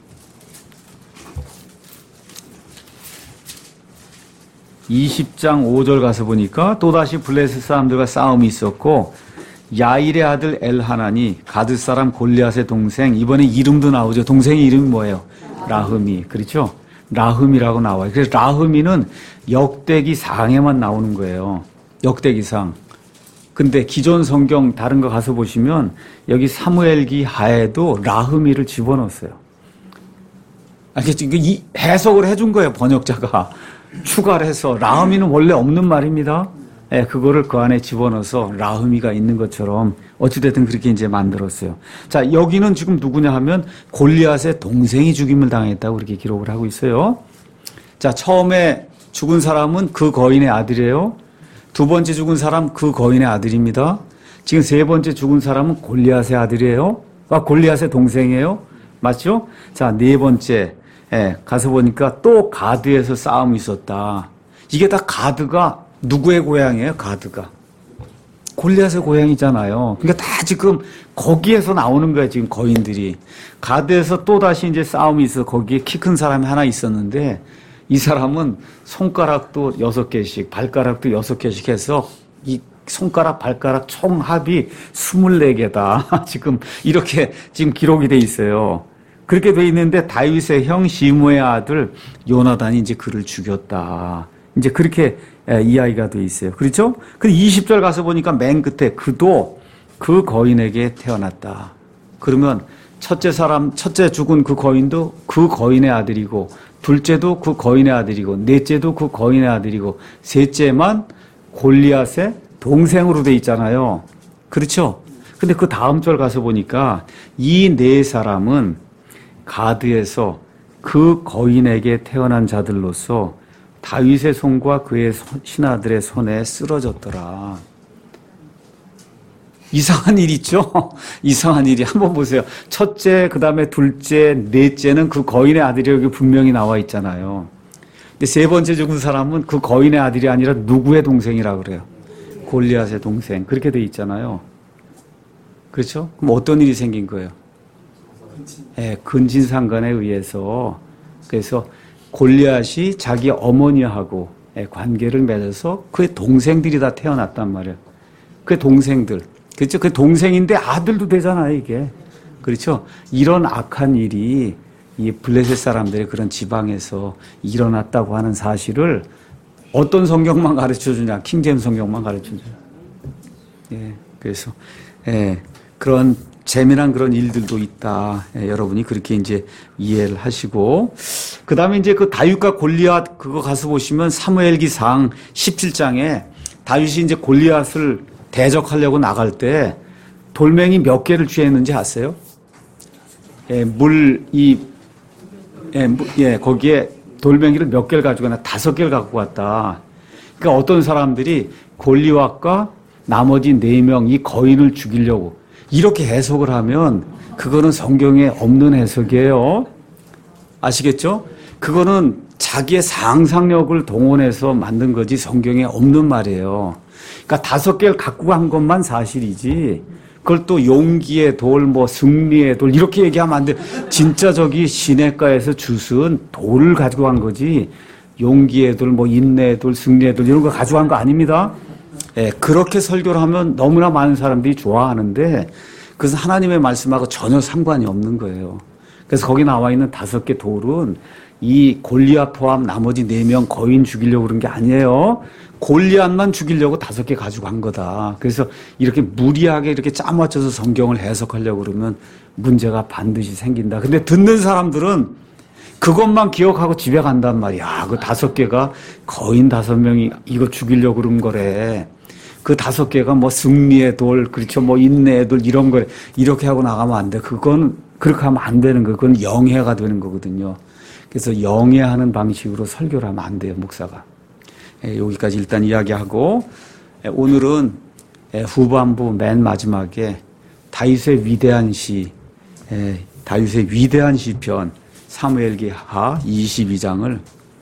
이십 장 오 절 가서 보니까 또다시 블레셋 사람들과 싸움이 있었고 야일의 아들 엘하난이 가드 사람 골리앗의 동생, 이번에 이름도 나오죠. 동생의 이름이 뭐예요? 라흠이. 그렇죠? 라흠이라고 나와요. 그래서 라흠이는 역대기상에만 나오는 거예요. 역대기상. 근데 기존 성경 다른 거 가서 보시면 여기 사무엘기 하에도 라흠이를 집어넣었어요. 이 해석을 해준 거예요, 번역자가. 추가를 해서. 라흠이는 원래 없는 말입니다. 예, 그거를 그 안에 집어넣어서 라흠이가 있는 것처럼 어찌됐든 그렇게 이제 만들었어요. 자, 여기는 지금 누구냐 하면 골리앗의 동생이 죽임을 당했다고 그렇게 기록을 하고 있어요. 자, 처음에 죽은 사람은 그 거인의 아들이에요. 두 번째 죽은 사람 그 거인의 아들입니다. 지금 세 번째 죽은 사람은 골리앗의 아들이에요. 아, 골리앗의 동생이에요. 맞죠? 자, 네 번째 예, 가서 보니까 또 가드에서 싸움이 있었다. 이게 다 가드가 누구의 고향이에요? 가드가. 골리앗의 고향이잖아요. 그러니까 다 지금 거기에서 나오는 거예요, 지금 거인들이. 가드에서 또다시 이제 싸움이 있어. 거기에 키 큰 사람이 하나 있었는데 이 사람은 손가락도 여섯 개씩, 발가락도 여섯 개씩 해서 이 손가락, 발가락 총 합이 스물네 개다. 지금 이렇게 지금 기록이 돼 있어요. 그렇게 돼 있는데 다윗의 형 시므의 아들 요나단이 이제 그를 죽였다. 이제 그렇게 이야기가 돼 있어요. 그렇죠? 근데 이십 절 가서 보니까 맨 끝에 그도 그 거인에게 태어났다. 그러면 첫째 사람, 첫째 죽은 그 거인도 그 거인의 아들이고, 둘째도 그 거인의 아들이고, 넷째도 그 거인의 아들이고, 셋째만 골리앗의 동생으로 돼 있잖아요. 그렇죠? 근데 그 다음 절 가서 보니까 이 네 사람은 가드에서 그 거인에게 태어난 자들로서 다윗의 손과 그의 신하들의 손에 쓰러졌더라. 이상한 일 있죠? 이상한 일이. 한번 보세요. 첫째, 그 다음에 둘째, 넷째는 그 거인의 아들이 여기 분명히 나와 있잖아요. 근데 세 번째 죽은 사람은 그 거인의 아들이 아니라 누구의 동생이라 그래요? 골리앗의 동생. 그렇게 돼 있잖아요. 그렇죠? 그럼 어떤 일이 생긴 거예요? 예, 근친상간에 의해서 그래서 골리앗이 자기 어머니하고 예, 관계를 맺어서 그의 동생들이 다 태어났단 말이에요. 그의 동생들. 그렇죠? 그 동생인데 아들도 되잖아요, 이게. 그렇죠? 이런 악한 일이 이 블레셋 사람들의 그런 지방에서 일어났다고 하는 사실을 어떤 성경만 가르쳐 주냐? 킹제임스 성경만 가르쳐 주냐? 예. 그래서 예. 그런 재미난 그런 일들도 있다. 예, 여러분이 그렇게 이제 이해를 하시고 그다음에 이제 그 다윗과 골리앗 그거 가서 보시면 사무엘기상 십칠 장에 다윗이 이제 골리앗을 대적하려고 나갈 때 돌멩이 몇 개를 취했는지 아세요? 예, 물, 이, 예, 예, 거기에 돌멩이를 몇 개를 가지고 나 다섯 개를 갖고 갔다. 그러니까 어떤 사람들이 골리앗과 나머지 네 명 이 거인을 죽이려고 이렇게 해석을 하면 그거는 성경에 없는 해석이에요. 아시겠죠? 그거는 자기의 상상력을 동원해서 만든 거지 성경에 없는 말이에요. 그러니까 다섯 개를 갖고 간 것만 사실이지 그걸 또 용기의 돌, 뭐 승리의 돌 이렇게 얘기하면 안 돼. 진짜 저기 시내가에서 주스은 돌을 가지고 간 거지 용기의 돌, 뭐 인내의 돌, 승리의 돌 이런 거 가지고 간 거 아닙니다. 예, 그렇게 설교를 하면 너무나 많은 사람들이 좋아하는데 그것은 하나님의 말씀하고 전혀 상관이 없는 거예요. 그래서 거기 나와 있는 다섯 개 돌은 이 골리앗 포함 나머지 네 명 거인 죽이려고 그런 게 아니에요. 골리앗만 죽이려고 다섯 개 가지고 간 거다. 그래서 이렇게 무리하게 이렇게 짜맞춰서 성경을 해석하려고 그러면 문제가 반드시 생긴다. 근데 듣는 사람들은 그것만 기억하고 집에 간단 말이야. 그 다섯 개가 거인 다섯 명이 이거 죽이려고 그런 거래. 그 다섯 개가 뭐 승리의 돌, 그렇죠. 뭐 인내의 돌 이런 거래. 이렇게 하고 나가면 안 돼. 그건 그렇게 하면 안 되는 거예요. 그건 영해가 되는 거거든요. 그래서 영해하는 방식으로 설교를 하면 안 돼요, 목사가. 예, 여기까지 일단 이야기하고 예, 오늘은 예, 후반부 맨 마지막에 다윗의 위대한 시, 예, 다윗의 위대한 시편 사무엘기하 이십이 장을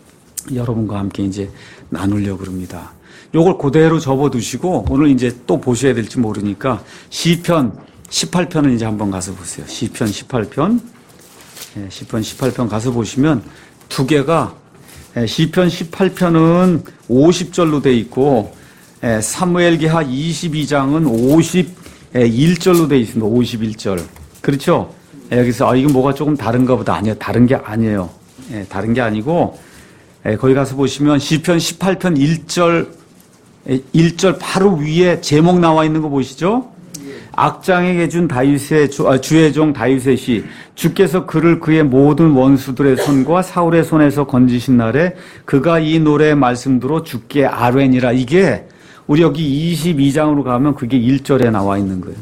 여러분과 함께 이제 나누려고 합니다. 요걸 그대로 접어두시고 오늘 이제 또 보셔야 될지 모르니까 시편 십팔 편은 이제 한번 가서 보세요. 시편 십팔 편. 예, 시편 십팔 편 가서 보시면 두 개가 예, 시편 십팔 편은 오십 절로 돼 있고 예, 사무엘기하 이십이 장은 오십일 절로 돼 있습니다. 오십일 절. 그렇죠? 예, 여기서 아, 이건 뭐가 조금 다른가 보다. 아니요. 다른 게 아니에요. 예, 다른 게 아니고 예, 거기 가서 보시면 시편 십팔 편 일 절 일 절 바로 위에 제목 나와 있는 거 보시죠? 악장에게 준 다윗의 주의 종 다윗의 시 주께서 그를 그의 모든 원수들의 손과 사울의 손에서 건지신 날에 그가 이 노래의 말씀대로 주께 아뢰니라. 이게 우리 여기 이십이 장으로 가면 그게 일 절에 나와 있는 거예요.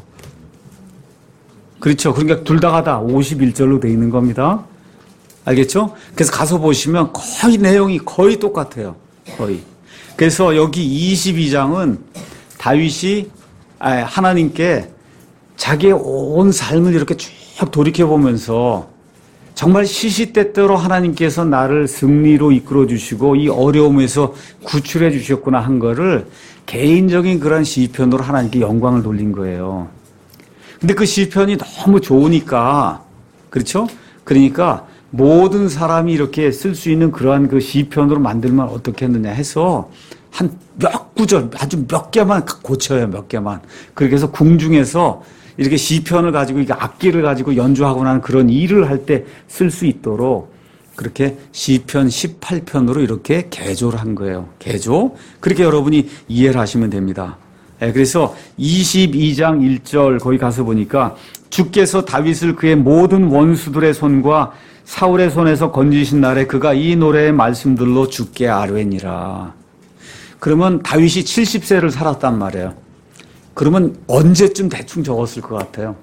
그렇죠. 그러니까 둘 다가 다 오십일 절로 돼 있는 겁니다. 알겠죠? 그래서 가서 보시면 거의 내용이 거의 똑같아요. 거의. 그래서 여기 이십이 장은 다윗이 하나님께 자기의 온 삶을 이렇게 쭉 돌이켜보면서 정말 시시때때로 하나님께서 나를 승리로 이끌어 주시고 이 어려움에서 구출해 주셨구나 한 거를 개인적인 그런 시편으로 하나님께 영광을 돌린 거예요. 근데 그 시편이 너무 좋으니까, 그렇죠? 그러니까 모든 사람이 이렇게 쓸 수 있는 그러한 그 시편으로 만들면 어떻게 했느냐 해서 한 몇 구절, 아주 몇 개만 고쳐요, 몇 개만. 그렇게 해서 궁중에서 이렇게 시편을 가지고, 이게 악기를 가지고 연주하고 나는 그런 일을 할 때 쓸 수 있도록 그렇게 시편 십팔 편으로 이렇게 개조를 한 거예요. 개조. 그렇게 여러분이 이해를 하시면 됩니다. 네, 그래서 이십이 장 일 절 거기 가서 보니까 주께서 다윗을 그의 모든 원수들의 손과 사울의 손에서 건지신 날에 그가 이 노래의 말씀들로 주께 아뢰니라. 그러면 다윗이 칠십 세를 살았단 말이에요. 그러면 언제쯤 대충 적었을 것 같아요?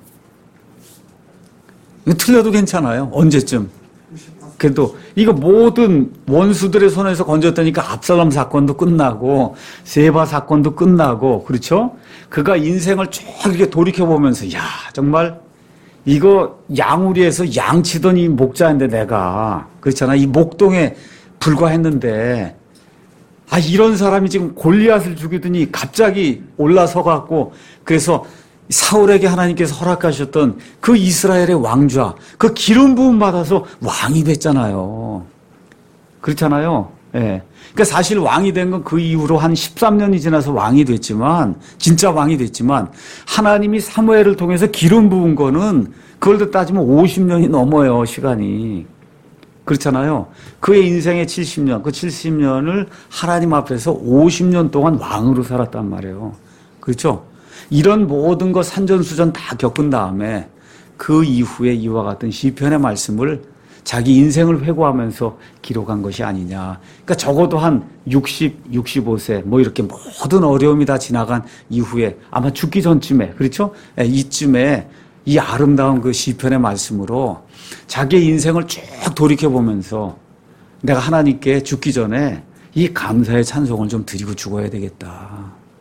틀려도 괜찮아요. 언제쯤? 그래도 이거 모든 원수들의 손에서 건졌다니까 압살롬 사건도 끝나고 세바 사건도 끝나고 그렇죠? 그가 인생을 쭉 이렇게 돌이켜보면서 야 정말 이거 양우리에서 양치던 이 목자인데 내가 그렇잖아. 이 목동에 불과했는데 아 이런 사람이 지금 골리앗을 죽이더니 갑자기 올라서 갖고 그래서 사울에게 하나님께서 허락하셨던 그 이스라엘의 왕좌, 그 기름 부음 받아서 왕이 됐잖아요. 그렇잖아요. 예. 그러니까 사실 왕이 된 건 그 이후로 한 십삼 년이 지나서 왕이 됐지만, 진짜 왕이 됐지만, 하나님이 사무엘을 통해서 기름 부은 거는 그걸 따지면 오십 년이 넘어요, 시간이. 그렇잖아요. 그의 인생의 칠십 년, 그 칠십 년을 하나님 앞에서 오십 년 동안 왕으로 살았단 말이에요. 그렇죠? 이런 모든 것 산전수전 다 겪은 다음에 그 이후에 이와 같은 시편의 말씀을 자기 인생을 회고하면서 기록한 것이 아니냐. 그러니까 적어도 한 육십, 육십오 세 뭐 이렇게 모든 어려움이 다 지나간 이후에 아마 죽기 전쯤에, 그렇죠? 이쯤에 이 아름다운 그 시편의 말씀으로 자기의 인생을 쭉 돌이켜보면서 내가 하나님께 죽기 전에 이 감사의 찬송을 좀 드리고 죽어야 되겠다.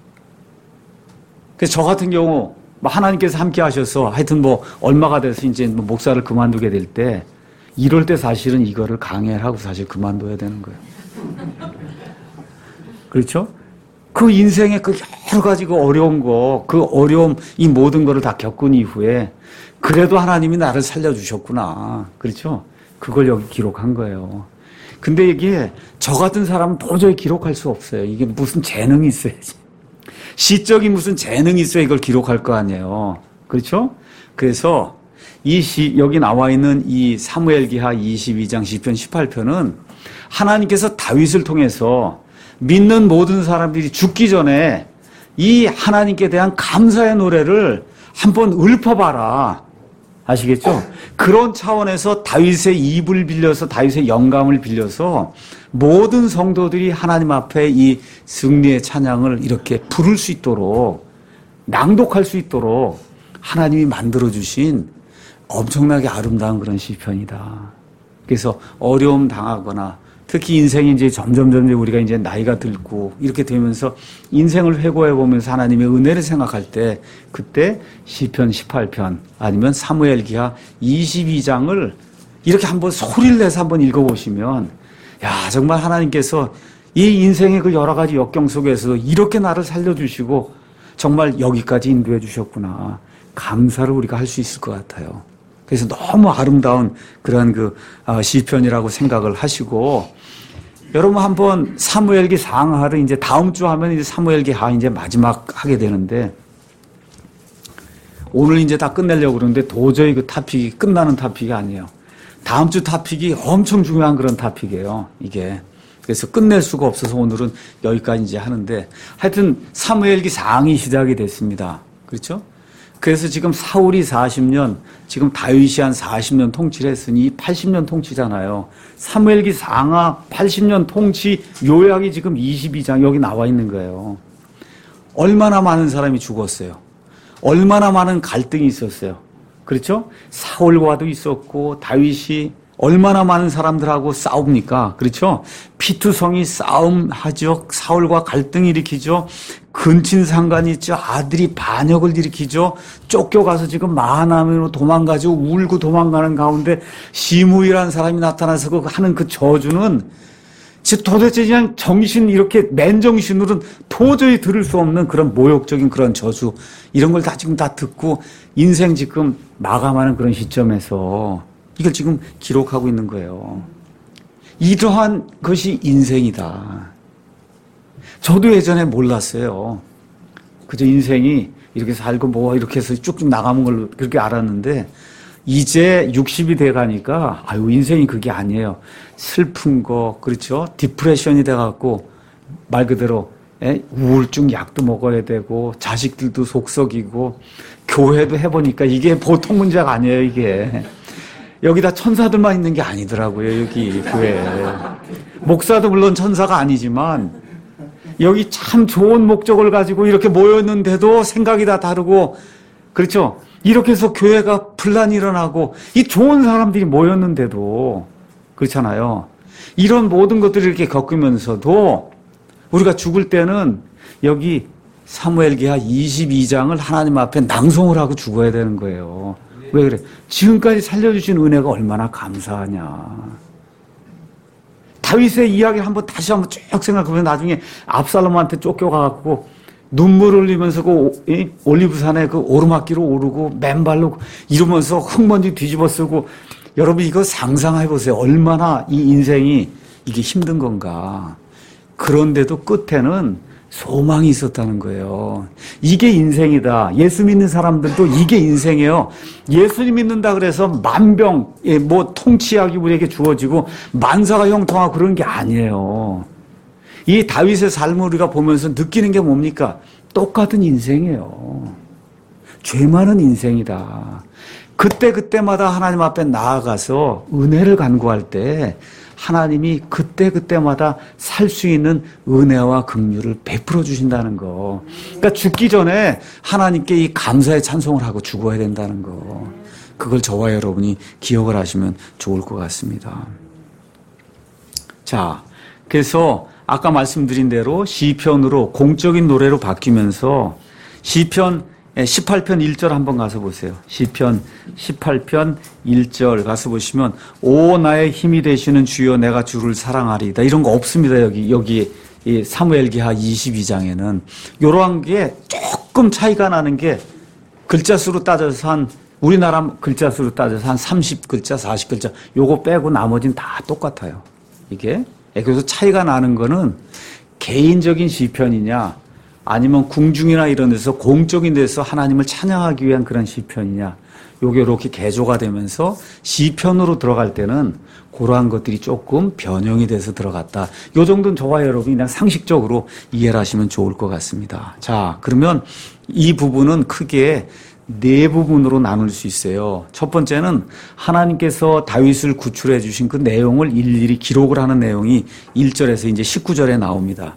그래서 저 같은 경우 하나님께서 함께 하셔서 하여튼 뭐 얼마가 돼서 이제 뭐 목사를 그만두게 될 때 이럴 때 사실은 이거를 강해를 하고 사실 그만둬야 되는 거예요. 그렇죠? 그 인생의 그 여러 가지 그 어려운 거, 그 어려움, 이 모든 거를 다 겪은 이후에 그래도 하나님이 나를 살려주셨구나. 그렇죠? 그걸 여기 기록한 거예요. 근데 이게 저 같은 사람은 도저히 기록할 수 없어요. 이게 무슨 재능이 있어야지. 시적인 무슨 재능이 있어야 이걸 기록할 거 아니에요. 그렇죠? 그래서 이 시, 여기 나와 있는 이 사무엘기하 이십이 장 시편 십팔 편은 하나님께서 다윗을 통해서 믿는 모든 사람들이 죽기 전에 이 하나님께 대한 감사의 노래를 한번 읊어봐라. 아시겠죠? 그런 차원에서 다윗의 입을 빌려서 다윗의 영감을 빌려서 모든 성도들이 하나님 앞에 이 승리의 찬양을 이렇게 부를 수 있도록 낭독할 수 있도록 하나님이 만들어주신 엄청나게 아름다운 그런 시편이다. 그래서 어려움 당하거나 특히 인생이 이제 점점 점점 우리가 이제 나이가 들고 이렇게 되면서 인생을 회고해 보면서 하나님의 은혜를 생각할 때 그때 시편 십팔 편 아니면 사무엘기하 이십이 장을 이렇게 한번 소리를 내서 한번 읽어보시면 야 정말 하나님께서 이 인생의 그 여러 가지 역경 속에서 이렇게 나를 살려주시고 정말 여기까지 인도해 주셨구나. 감사를 우리가 할 수 있을 것 같아요. 그래서 너무 아름다운 그런 그 시편이라고 생각을 하시고 여러분 한번 사무엘기 상하를 이제 다음 주 하면 이제 사무엘기 하 이제 마지막 하게 되는데 오늘 이제 다 끝내려고 그러는데 도저히 그 타픽이 끝나는 타픽이 아니에요. 다음 주 타픽이 엄청 중요한 그런 타픽이에요. 이게. 그래서 끝낼 수가 없어서 오늘은 여기까지 이제 하는데 하여튼 사무엘기 상이 시작이 됐습니다. 그렇죠? 그래서 지금 사울이 사십 년, 지금 다윗이 한 사십 년 통치를 했으니 팔십 년 통치잖아요. 사무엘기 상하 팔십 년 통치 요약이 지금 이십이 장 여기 나와 있는 거예요. 얼마나 많은 사람이 죽었어요. 얼마나 많은 갈등이 있었어요. 그렇죠? 사울과도 있었고 다윗이 얼마나 많은 사람들하고 싸웁니까? 그렇죠? 피투성이 싸움하죠. 사울과 갈등을 일으키죠. 근친상간이 있죠. 아들이 반역을 일으키죠. 쫓겨가서 지금 마하나임으로 도망가죠. 울고 도망가는 가운데 시므이라는 사람이 나타나서 그 하는 그 저주는 도대체 그냥 정신 이렇게 맨정신으로는 도저히 들을 수 없는 그런 모욕적인 그런 저주 이런 걸 다 지금 다 듣고 인생 지금 마감하는 그런 시점에서 이걸 지금 기록하고 있는 거예요. 이러한 것이 인생이다. 저도 예전에 몰랐어요. 그저 인생이 이렇게 살고 뭐 이렇게 해서 쭉쭉 나가는 걸 그렇게 알았는데 이제 육십이 돼 가니까 아유 인생이 그게 아니에요. 슬픈 거 그렇죠. 디프레션이 돼 갖고 말 그대로 에? 우울증 약도 먹어야 되고 자식들도 속썩이고 교회도 해보니까 이게 보통 문제가 아니에요. 이게. 여기다 천사들만 있는 게 아니더라고요. 여기 교회에. 목사도 물론 천사가 아니지만 여기 참 좋은 목적을 가지고 이렇게 모였는데도 생각이 다 다르고 그렇죠? 이렇게 해서 교회가 분란이 일어나고 이 좋은 사람들이 모였는데도 그렇잖아요. 이런 모든 것들을 이렇게 겪으면서도 우리가 죽을 때는 여기 사무엘기하 이십이 장을 하나님 앞에 낭송을 하고 죽어야 되는 거예요. 왜 그래? 지금까지 살려주신 은혜가 얼마나 감사하냐. 다윗의 이야기를 한번 다시 한번 쭉 생각해보면 나중에 압살롬한테 쫓겨가고 눈물 흘리면서 그 오- 이 올리브산에 그 오르막길을 오르고 맨발로 이러면서 흙먼지 뒤집어 쓰고 여러분 이거 상상해 보세요. 얼마나 이 인생이 이게 힘든 건가. 그런데도 끝에는 소망이 있었다는 거예요. 이게 인생이다. 예수 믿는 사람들도 이게 인생이에요. 예수님 믿는다 그래서 만병, 예, 뭐 통치약이 우리에게 주어지고 만사가 형통하고 그런 게 아니에요. 이 다윗의 삶을 우리가 보면서 느끼는 게 뭡니까? 똑같은 인생이에요. 죄 많은 인생이다. 그때 그때마다 하나님 앞에 나아가서 은혜를 간구할 때 하나님이 그때 그때마다 살 수 있는 은혜와 긍휼을 베풀어 주신다는 거. 그러니까 죽기 전에 하나님께 이 감사의 찬송을 하고 죽어야 된다는 거. 그걸 저와 여러분이 기억을 하시면 좋을 것 같습니다. 자, 그래서 아까 말씀드린 대로 시편으로 공적인 노래로 바뀌면서 시편 십팔 편 일 절 한번 가서 보세요. 시편 십팔 편 일 절 가서 보시면 오 나의 힘이 되시는 주여 내가 주를 사랑하리이다. 이런 거 없습니다. 여기 여기 이 사무엘기하 이십이 장에는 이러한 게 조금 차이가 나는 게 글자 수로 따져서 한 우리나라 글자 수로 따져서 한 삼십 글자, 사십 글자 요거 빼고 나머지는 다 똑같아요. 이게 그래서 차이가 나는 거는 개인적인 시편이냐 아니면 궁중이나 이런 데서 공적인 데서 하나님을 찬양하기 위한 그런 시편이냐. 요게 이렇게 개조가 되면서 시편으로 들어갈 때는 그러한 것들이 조금 변형이 돼서 들어갔다. 요 정도는 저와 여러분이 그냥 상식적으로 이해를 하시면 좋을 것 같습니다. 자, 그러면 이 부분은 크게 네 부분으로 나눌 수 있어요. 첫 번째는 하나님께서 다윗을 구출해 주신 그 내용을 일일이 기록을 하는 내용이 일 절에서 이제 십구 절에 나옵니다.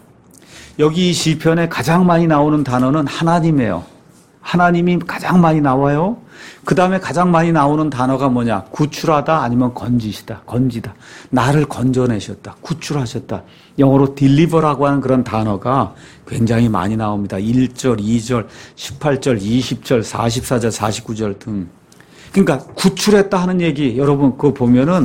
여기 시편에 가장 많이 나오는 단어는 하나님이에요. 하나님이 가장 많이 나와요. 그 다음에 가장 많이 나오는 단어가 뭐냐? 구출하다 아니면 건지시다. 건지다. 나를 건져내셨다. 구출하셨다. 영어로 deliver라고 하는 그런 단어가 굉장히 많이 나옵니다. 일 절, 이 절, 십팔 절, 이십 절, 사십사 절, 사십구 절 등. 그러니까 구출했다 하는 얘기 여러분 그거 보면은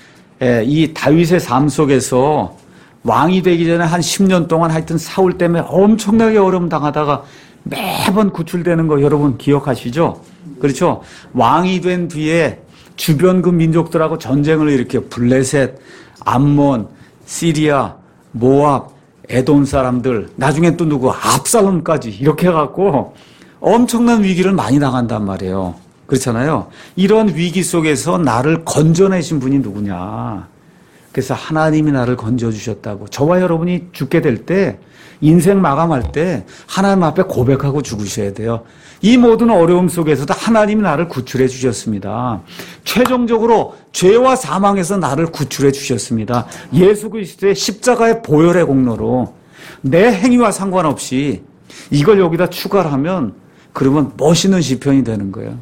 이 다윗의 삶 속에서 왕이 되기 전에 한 십 년 동안 하여튼 사울 때문에 엄청나게 어려움 당하다가 매번 구출되는 거 여러분 기억하시죠? 그렇죠? 왕이 된 뒤에 주변 그 민족들하고 전쟁을 일으켜 블레셋, 암몬, 시리아, 모압, 에돔 사람들, 나중에 또 누구 압살롬까지 이렇게 해갖고 엄청난 위기를 많이 당한단 말이에요. 그렇잖아요? 이런 위기 속에서 나를 건져내신 분이 누구냐? 그래서 하나님이 나를 건져주셨다고. 저와 여러분이 죽게 될 때 인생 마감할 때 하나님 앞에 고백하고 죽으셔야 돼요. 이 모든 어려움 속에서도 하나님이 나를 구출해 주셨습니다. 최종적으로 죄와 사망에서 나를 구출해 주셨습니다. 예수 그리스도의 십자가의 보혈의 공로로 내 행위와 상관없이 이걸 여기다 추가를 하면 그러면 멋있는 시편이 되는 거예요.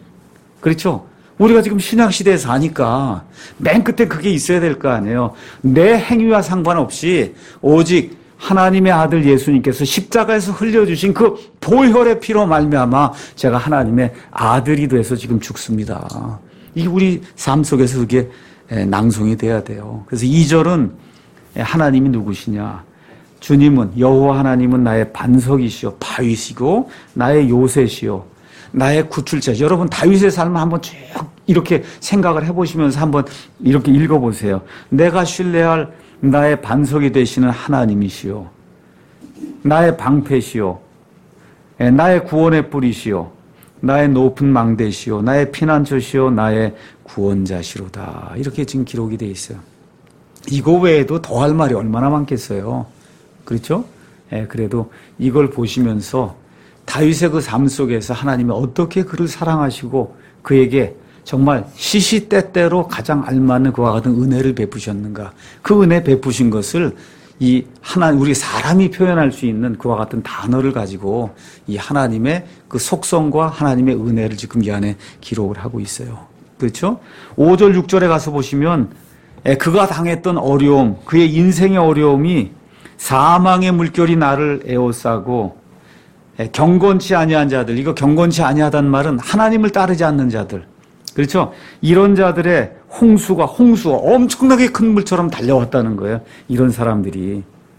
그렇죠? 우리가 지금 신약시대에 사니까 맨 끝에 그게 있어야 될 거 아니에요. 내 행위와 상관없이 오직 하나님의 아들 예수님께서 십자가에서 흘려주신 그 보혈의 피로 말미암아 제가 하나님의 아들이 돼서 지금 죽습니다. 이게 우리 삶 속에서 그게 낭송이 돼야 돼요. 그래서 이 절은 하나님이 누구시냐. 주님은 여호와 하나님은 나의 반석이시오 바위시고 나의 요새시오 나의 구출자. 여러분 다윗의 삶을 한번 쭉 이렇게 생각을 해보시면서 한번 이렇게 읽어보세요. 내가 신뢰할 나의 반석이 되시는 하나님이시오. 나의 방패시오. 나의 구원의 뿌리시오. 나의 높은 망대시오. 나의 피난처시오. 나의 구원자시로다. 이렇게 지금 기록이 되어 있어요. 이거 외에도 더 할 말이 얼마나 많겠어요. 그렇죠? 예, 그래도 이걸 보시면서 다윗의 그 삶 속에서 하나님이 어떻게 그를 사랑하시고 그에게 정말 시시때때로 가장 알맞는 그와 같은 은혜를 베푸셨는가. 그 은혜 베푸신 것을 이 하나 우리 사람이 표현할 수 있는 그와 같은 단어를 가지고 이 하나님의 그 속성과 하나님의 은혜를 지금 이 안에 기록을 하고 있어요. 그렇죠? 오 절 육 절에 가서 보시면 그가 당했던 어려움, 그의 인생의 어려움이 사망의 물결이 나를 에워싸고 경건치 아니한 자들, 이거 경건치 아니하단 말은 하나님을 따르지 않는 자들. 그렇죠? 이런 자들의 홍수가 홍수 엄청나게 큰 물처럼 달려왔다는 거예요. 이런 사람들이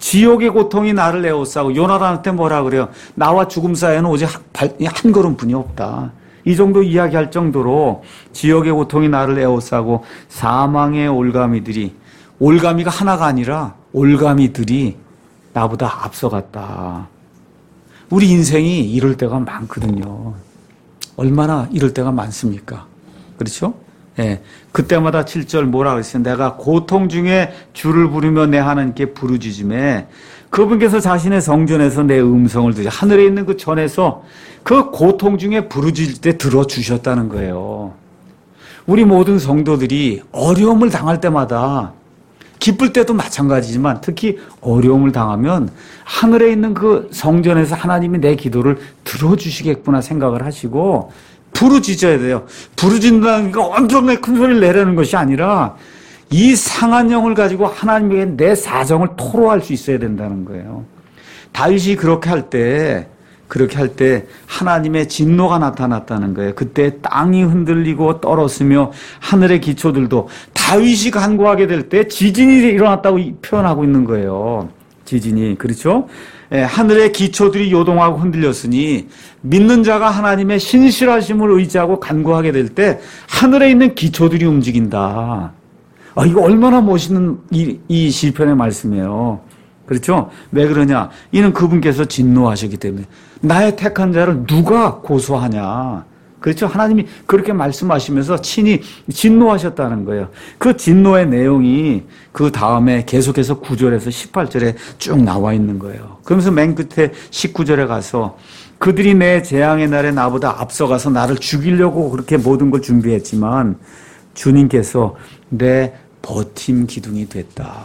지옥의 고통이 나를 에워싸고 요나단한테 뭐라 그래요? 나와 죽음 사이에는 오직 한, 한 걸음뿐이 없다. 이 정도 이야기할 정도로 지옥의 고통이 나를 에워싸고 사망의 올가미들이, 올가미가 하나가 아니라 올가미들이 나보다 앞서갔다. 우리 인생이 이럴 때가 많거든요. 얼마나 이럴 때가 많습니까? 그렇죠? 예. 그때마다 칠 절 뭐라 그랬어요? 내가 고통 중에 주를 부르며 내 하나님께 부르짖음에 그분께서 자신의 성전에서 내 음성을 들으 하늘에 있는 그 전에서 그 고통 중에 부르짖을 때 들어주셨다는 거예요. 우리 모든 성도들이 어려움을 당할 때마다 기쁠 때도 마찬가지지만 특히 어려움을 당하면 하늘에 있는 그 성전에서 하나님이 내 기도를 들어주시겠구나 생각을 하시고 부르짖어야 돼요. 부르짖는다는 게 엄청나게 큰 소리를 내려는 것이 아니라 이 상한 영을 가지고 하나님에게 내 사정을 토로할 수 있어야 된다는 거예요. 다윗이 그렇게 할 때, 그렇게 할 때 하나님의 진노가 나타났다는 거예요. 그때 땅이 흔들리고 떨었으며 하늘의 기초들도 다윗이 간구하게 될 때 지진이 일어났다고 표현하고 있는 거예요. 지진이. 그렇죠? 예, 하늘의 기초들이 요동하고 흔들렸으니 믿는 자가 하나님의 신실하심을 의지하고 간구하게 될 때 하늘에 있는 기초들이 움직인다. 아, 이거 얼마나 멋있는 이, 이 시편의 말씀이에요. 그렇죠? 왜 그러냐? 이는 그분께서 진노하셨기 때문에. 나의 택한 자를 누가 고소하냐? 그렇죠? 하나님이 그렇게 말씀하시면서 친히 진노하셨다는 거예요. 그 진노의 내용이 그 다음에 계속해서 구 절에서 십팔 절에 쭉 나와 있는 거예요. 그러면서 맨 끝에 십구 절에 가서 그들이 내 재앙의 날에 나보다 앞서가서 나를 죽이려고 그렇게 모든 걸 준비했지만 주님께서 내 버팀 기둥이 됐다.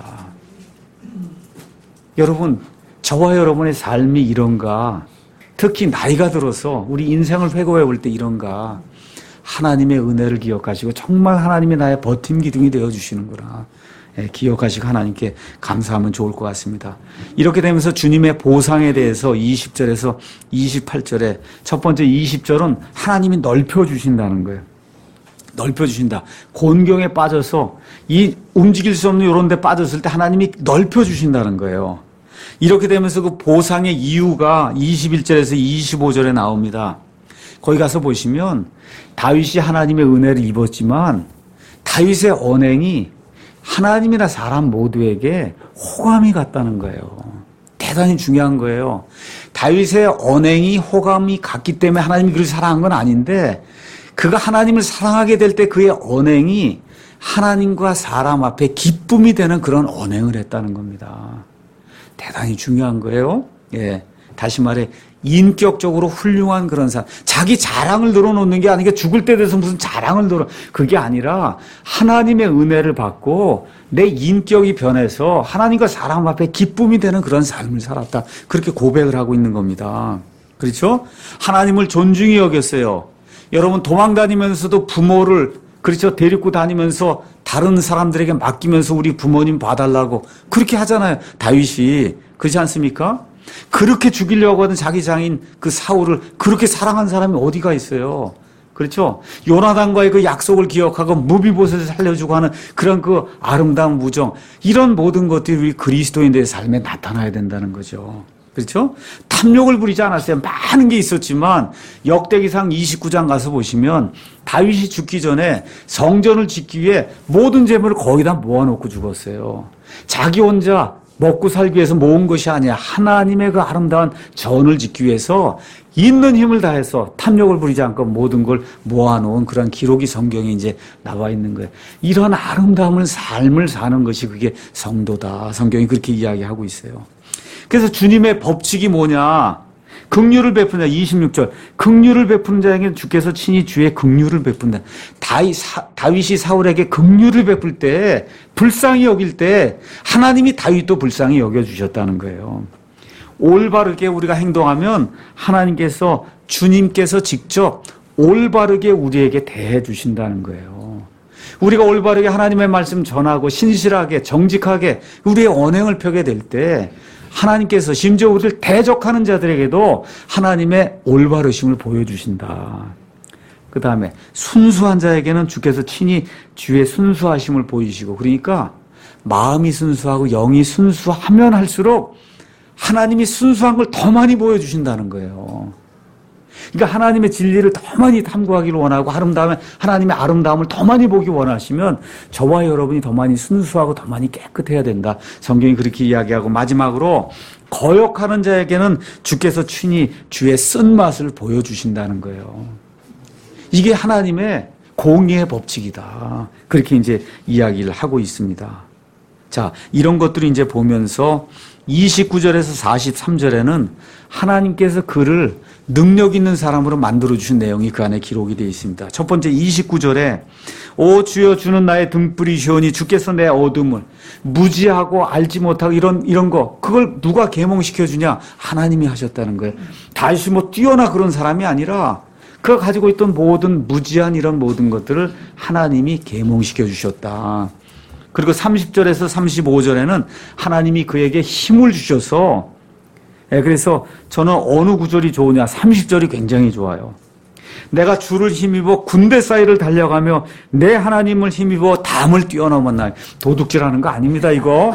여러분, 저와 여러분의 삶이 이런가? 특히 나이가 들어서 우리 인생을 회고해 볼 때 이런가? 하나님의 은혜를 기억하시고 정말 하나님이 나의 버팀 기둥이 되어주시는구나. 예, 기억하시고 하나님께 감사하면 좋을 것 같습니다. 이렇게 되면서 주님의 보상에 대해서 이십 절에서 이십팔 절에 첫 번째 이십 절은 하나님이 넓혀주신다는 거예요. 넓혀주신다. 곤경에 빠져서 이 움직일 수 없는 이런 데 빠졌을 때 하나님이 넓혀주신다는 거예요. 이렇게 되면서 그 보상의 이유가 이십일 절에서 이십오 절에 나옵니다. 거기 가서 보시면 다윗이 하나님의 은혜를 입었지만 다윗의 언행이 하나님이나 사람 모두에게 호감이 갔다는 거예요. 대단히 중요한 거예요. 다윗의 언행이 호감이 갔기 때문에 하나님이 그를 사랑한 건 아닌데 그가 하나님을 사랑하게 될 때 그의 언행이 하나님과 사람 앞에 기쁨이 되는 그런 언행을 했다는 겁니다. 대단히 중요한 거예요. 예. 다시 말해, 인격적으로 훌륭한 그런 사람. 자기 자랑을 늘어놓는 게 아니라 죽을 때 돼서 무슨 자랑을 늘어, 그게 아니라 하나님의 은혜를 받고 내 인격이 변해서 하나님과 사람 앞에 기쁨이 되는 그런 삶을 살았다. 그렇게 고백을 하고 있는 겁니다. 그렇죠? 하나님을 존중히 여겼어요. 여러분, 도망 다니면서도 부모를, 그렇죠? 데리고 다니면서 다른 사람들에게 맡기면서 우리 부모님 봐달라고 그렇게 하잖아요. 다윗이. 그렇지 않습니까? 그렇게 죽이려고 하던 자기 장인 그 사울을 그렇게 사랑한 사람이 어디가 있어요? 그렇죠? 요나단과의 그 약속을 기억하고 무비보셋을 살려주고 하는 그런 그 아름다운 무정. 이런 모든 것들이 우리 그리스도인들의 삶에 나타나야 된다는 거죠. 그렇죠? 탐욕을 부리지 않았어요. 많은 게 있었지만 역대기상 이십구 장 가서 보시면 다윗이 죽기 전에 성전을 짓기 위해 모든 재물을 거의 다 모아놓고 죽었어요. 자기 혼자 먹고 살기 위해서 모은 것이 아니야. 하나님의 그 아름다운 전을 짓기 위해서 있는 힘을 다해서 탐욕을 부리지 않고 모든 걸 모아놓은 그런 기록이 성경에 이제 나와 있는 거예요. 이런 아름다운 삶을 사는 것이 그게 성도다. 성경이 그렇게 이야기하고 있어요. 그래서 주님의 법칙이 뭐냐? 긍휼을 베푼다. 이십육 절. 긍휼을 베푸는 자에게 주께서 친히 주의 긍휼을 베푼다. 다윗, 사, 다윗이 사울에게 긍휼을 베풀 때, 불쌍히 여길 때 하나님이 다윗도 불쌍히 여겨주셨다는 거예요. 올바르게 우리가 행동하면 하나님께서, 주님께서 직접 올바르게 우리에게 대해 주신다는 거예요. 우리가 올바르게 하나님의 말씀 전하고 신실하게 정직하게 우리의 언행을 펴게 될 때 하나님께서 심지어 우리를 대적하는 자들에게도 하나님의 올바르심을 보여주신다. 그 다음에 순수한 자에게는 주께서 친히 주의 순수하심을 보이시고, 그러니까 마음이 순수하고 영이 순수하면 할수록 하나님이 순수한 걸 더 많이 보여주신다는 거예요. 그러니까 하나님의 진리를 더 많이 탐구하기를 원하고 아름다움에 하나님의 아름다움을 더 많이 보기 원하시면 저와 여러분이 더 많이 순수하고 더 많이 깨끗해야 된다. 성경이 그렇게 이야기하고 마지막으로 거역하는 자에게는 주께서 친히 주의 쓴맛을 보여주신다는 거예요. 이게 하나님의 공의의 법칙이다. 그렇게 이제 이야기를 하고 있습니다. 자, 이런 것들을 이제 보면서 이십구 절에서 사십삼 절에는 하나님께서 그를 능력 있는 사람으로 만들어주신 내용이 그 안에 기록이 되어 있습니다. 첫 번째 이십구 절에 오 주여 주는 나의 등불이시오니 주께서 내 어둠을 무지하고 알지 못하고 이런 이런 거 그걸 누가 계몽시켜 주냐? 하나님이 하셨다는 거예요. 다시 뭐 뛰어나 그런 사람이 아니라 그가 가지고 있던 모든 무지한 이런 모든 것들을 하나님이 계몽시켜 주셨다. 그리고 삼십 절에서 삼십오 절에는 하나님이 그에게 힘을 주셔서 예, 그래서 저는 어느 구절이 좋으냐? 삼십 절이 굉장히 좋아요. 내가 주를 힘입어 군대 사이를 달려가며 내 하나님을 힘입어 담을 뛰어넘었나니. 도둑질하는 거 아닙니다, 이거.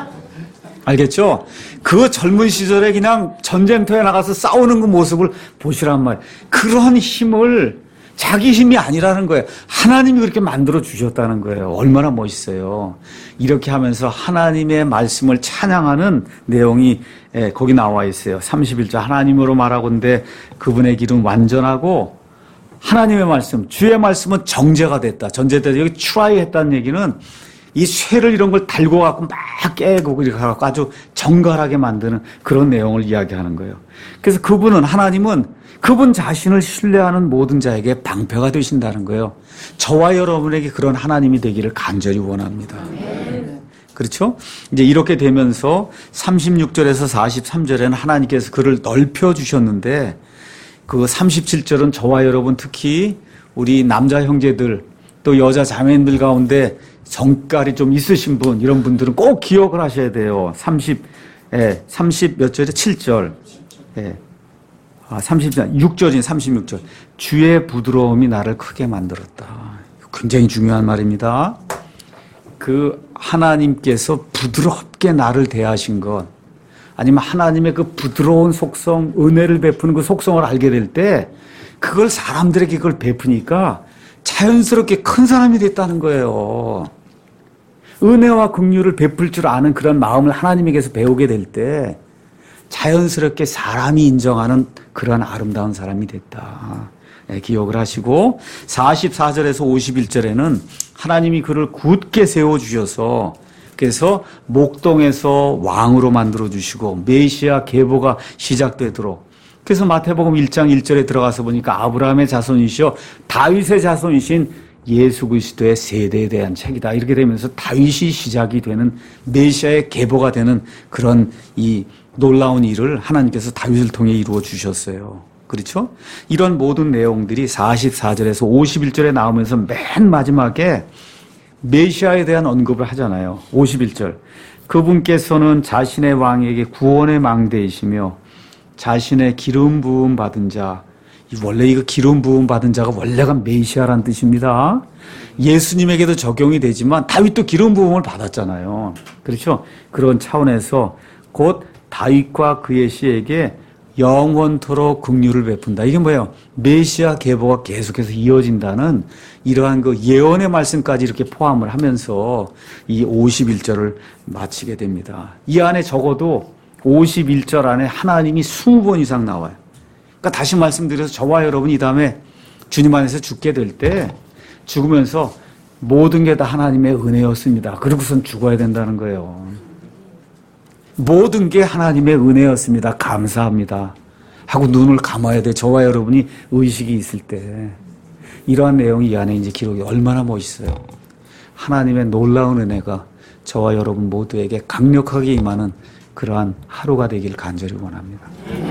알겠죠? 그 젊은 시절에 그냥 전쟁터에 나가서 싸우는 그 모습을 보시란 말이에요. 그런 힘을 자기 힘이 아니라는 거예요. 하나님이 그렇게 만들어 주셨다는 거예요. 얼마나 멋있어요. 이렇게 하면서 하나님의 말씀을 찬양하는 내용이 거기 나와 있어요. 삼십일 절 하나님으로 말하건대 그분의 길은 완전하고 하나님의 말씀, 주의 말씀은 정제가 됐다. 전제됐다. 여기 try 했다는 얘기는 이 쇠를 이런 걸 달고 갖고 막 깨고 이렇게 갖고 아주 정갈하게 만드는 그런 내용을 이야기하는 거예요. 그래서 그분은 하나님은 그분 자신을 신뢰하는 모든 자에게 방패가 되신다는 거예요. 저와 여러분에게 그런 하나님이 되기를 간절히 원합니다. 그렇죠? 이제 이렇게 되면서 삼십육 절에서 사십삼 절에는 하나님께서 그를 넓혀 주셨는데 그 삼십칠 절은 저와 여러분 특히 우리 남자 형제들 또 여자 자매님들 가운데 성깔이 좀 있으신 분 이런 분들은 꼭 기억을 하셔야 돼요. 삼십, 예, 삼십 몇 절에 칠 절. 예. 아, 삼십육 절인 삼십육 절. 주의 부드러움이 나를 크게 만들었다. 굉장히 중요한 말입니다. 그 하나님께서 부드럽게 나를 대하신 것 아니면 하나님의 그 부드러운 속성, 은혜를 베푸는 그 속성을 알게 될 때 그걸 사람들에게 그걸 베푸니까 자연스럽게 큰 사람이 됐다는 거예요. 은혜와 긍휼을 베풀 줄 아는 그런 마음을 하나님에게서 배우게 될 때 자연스럽게 사람이 인정하는 그런 아름다운 사람이 됐다. 네, 기억을 하시고 사십사 절에서 오십일 절에는 하나님이 그를 굳게 세워주셔서 그래서 목동에서 왕으로 만들어주시고 메시아 계보가 시작되도록 그래서 마태복음 일 장 일 절에 들어가서 보니까 아브라함의 자손이시여 다윗의 자손이신 예수 그리스도의 세대에 대한 책이다. 이렇게 되면서 다윗이 시작이 되는 메시아의 계보가 되는 그런 이 놀라운 일을 하나님께서 다윗을 통해 이루어 주셨어요. 그렇죠? 이런 모든 내용들이 사십사 절에서 오십일 절에 나오면서 맨 마지막에 메시아에 대한 언급을 하잖아요. 오십일 절. 그분께서는 자신의 왕에게 구원의 망대이시며 자신의 기름 부음 받은 자, 원래 이거 기름 부음 받은 자가 원래가 메시아란 뜻입니다. 예수님에게도 적용이 되지만 다윗도 기름 부음을 받았잖아요. 그렇죠? 그런 차원에서 곧 다윗과 그의 씨에게 영원토록 긍휼을 베푼다. 이게 뭐예요? 메시아 계보가 계속해서 이어진다는 이러한 그 예언의 말씀까지 이렇게 포함을 하면서 이 오십일 절을 마치게 됩니다. 이 안에 적어도 오십일 절 안에 하나님이 이십 번 이상 나와요. 그러니까 다시 말씀드려서 저와 여러분이 이 다음에 주님 안에서 죽게 될 때 죽으면서 모든 게 다 하나님의 은혜였습니다. 그러고선 죽어야 된다는 거예요. 모든 게 하나님의 은혜였습니다. 감사합니다. 하고 눈을 감아야 돼. 저와 여러분이 의식이 있을 때. 이러한 내용이 이 안에 이제 기록이 얼마나 멋있어요. 하나님의 놀라운 은혜가 저와 여러분 모두에게 강력하게 임하는 그러한 하루가 되기를 간절히 원합니다.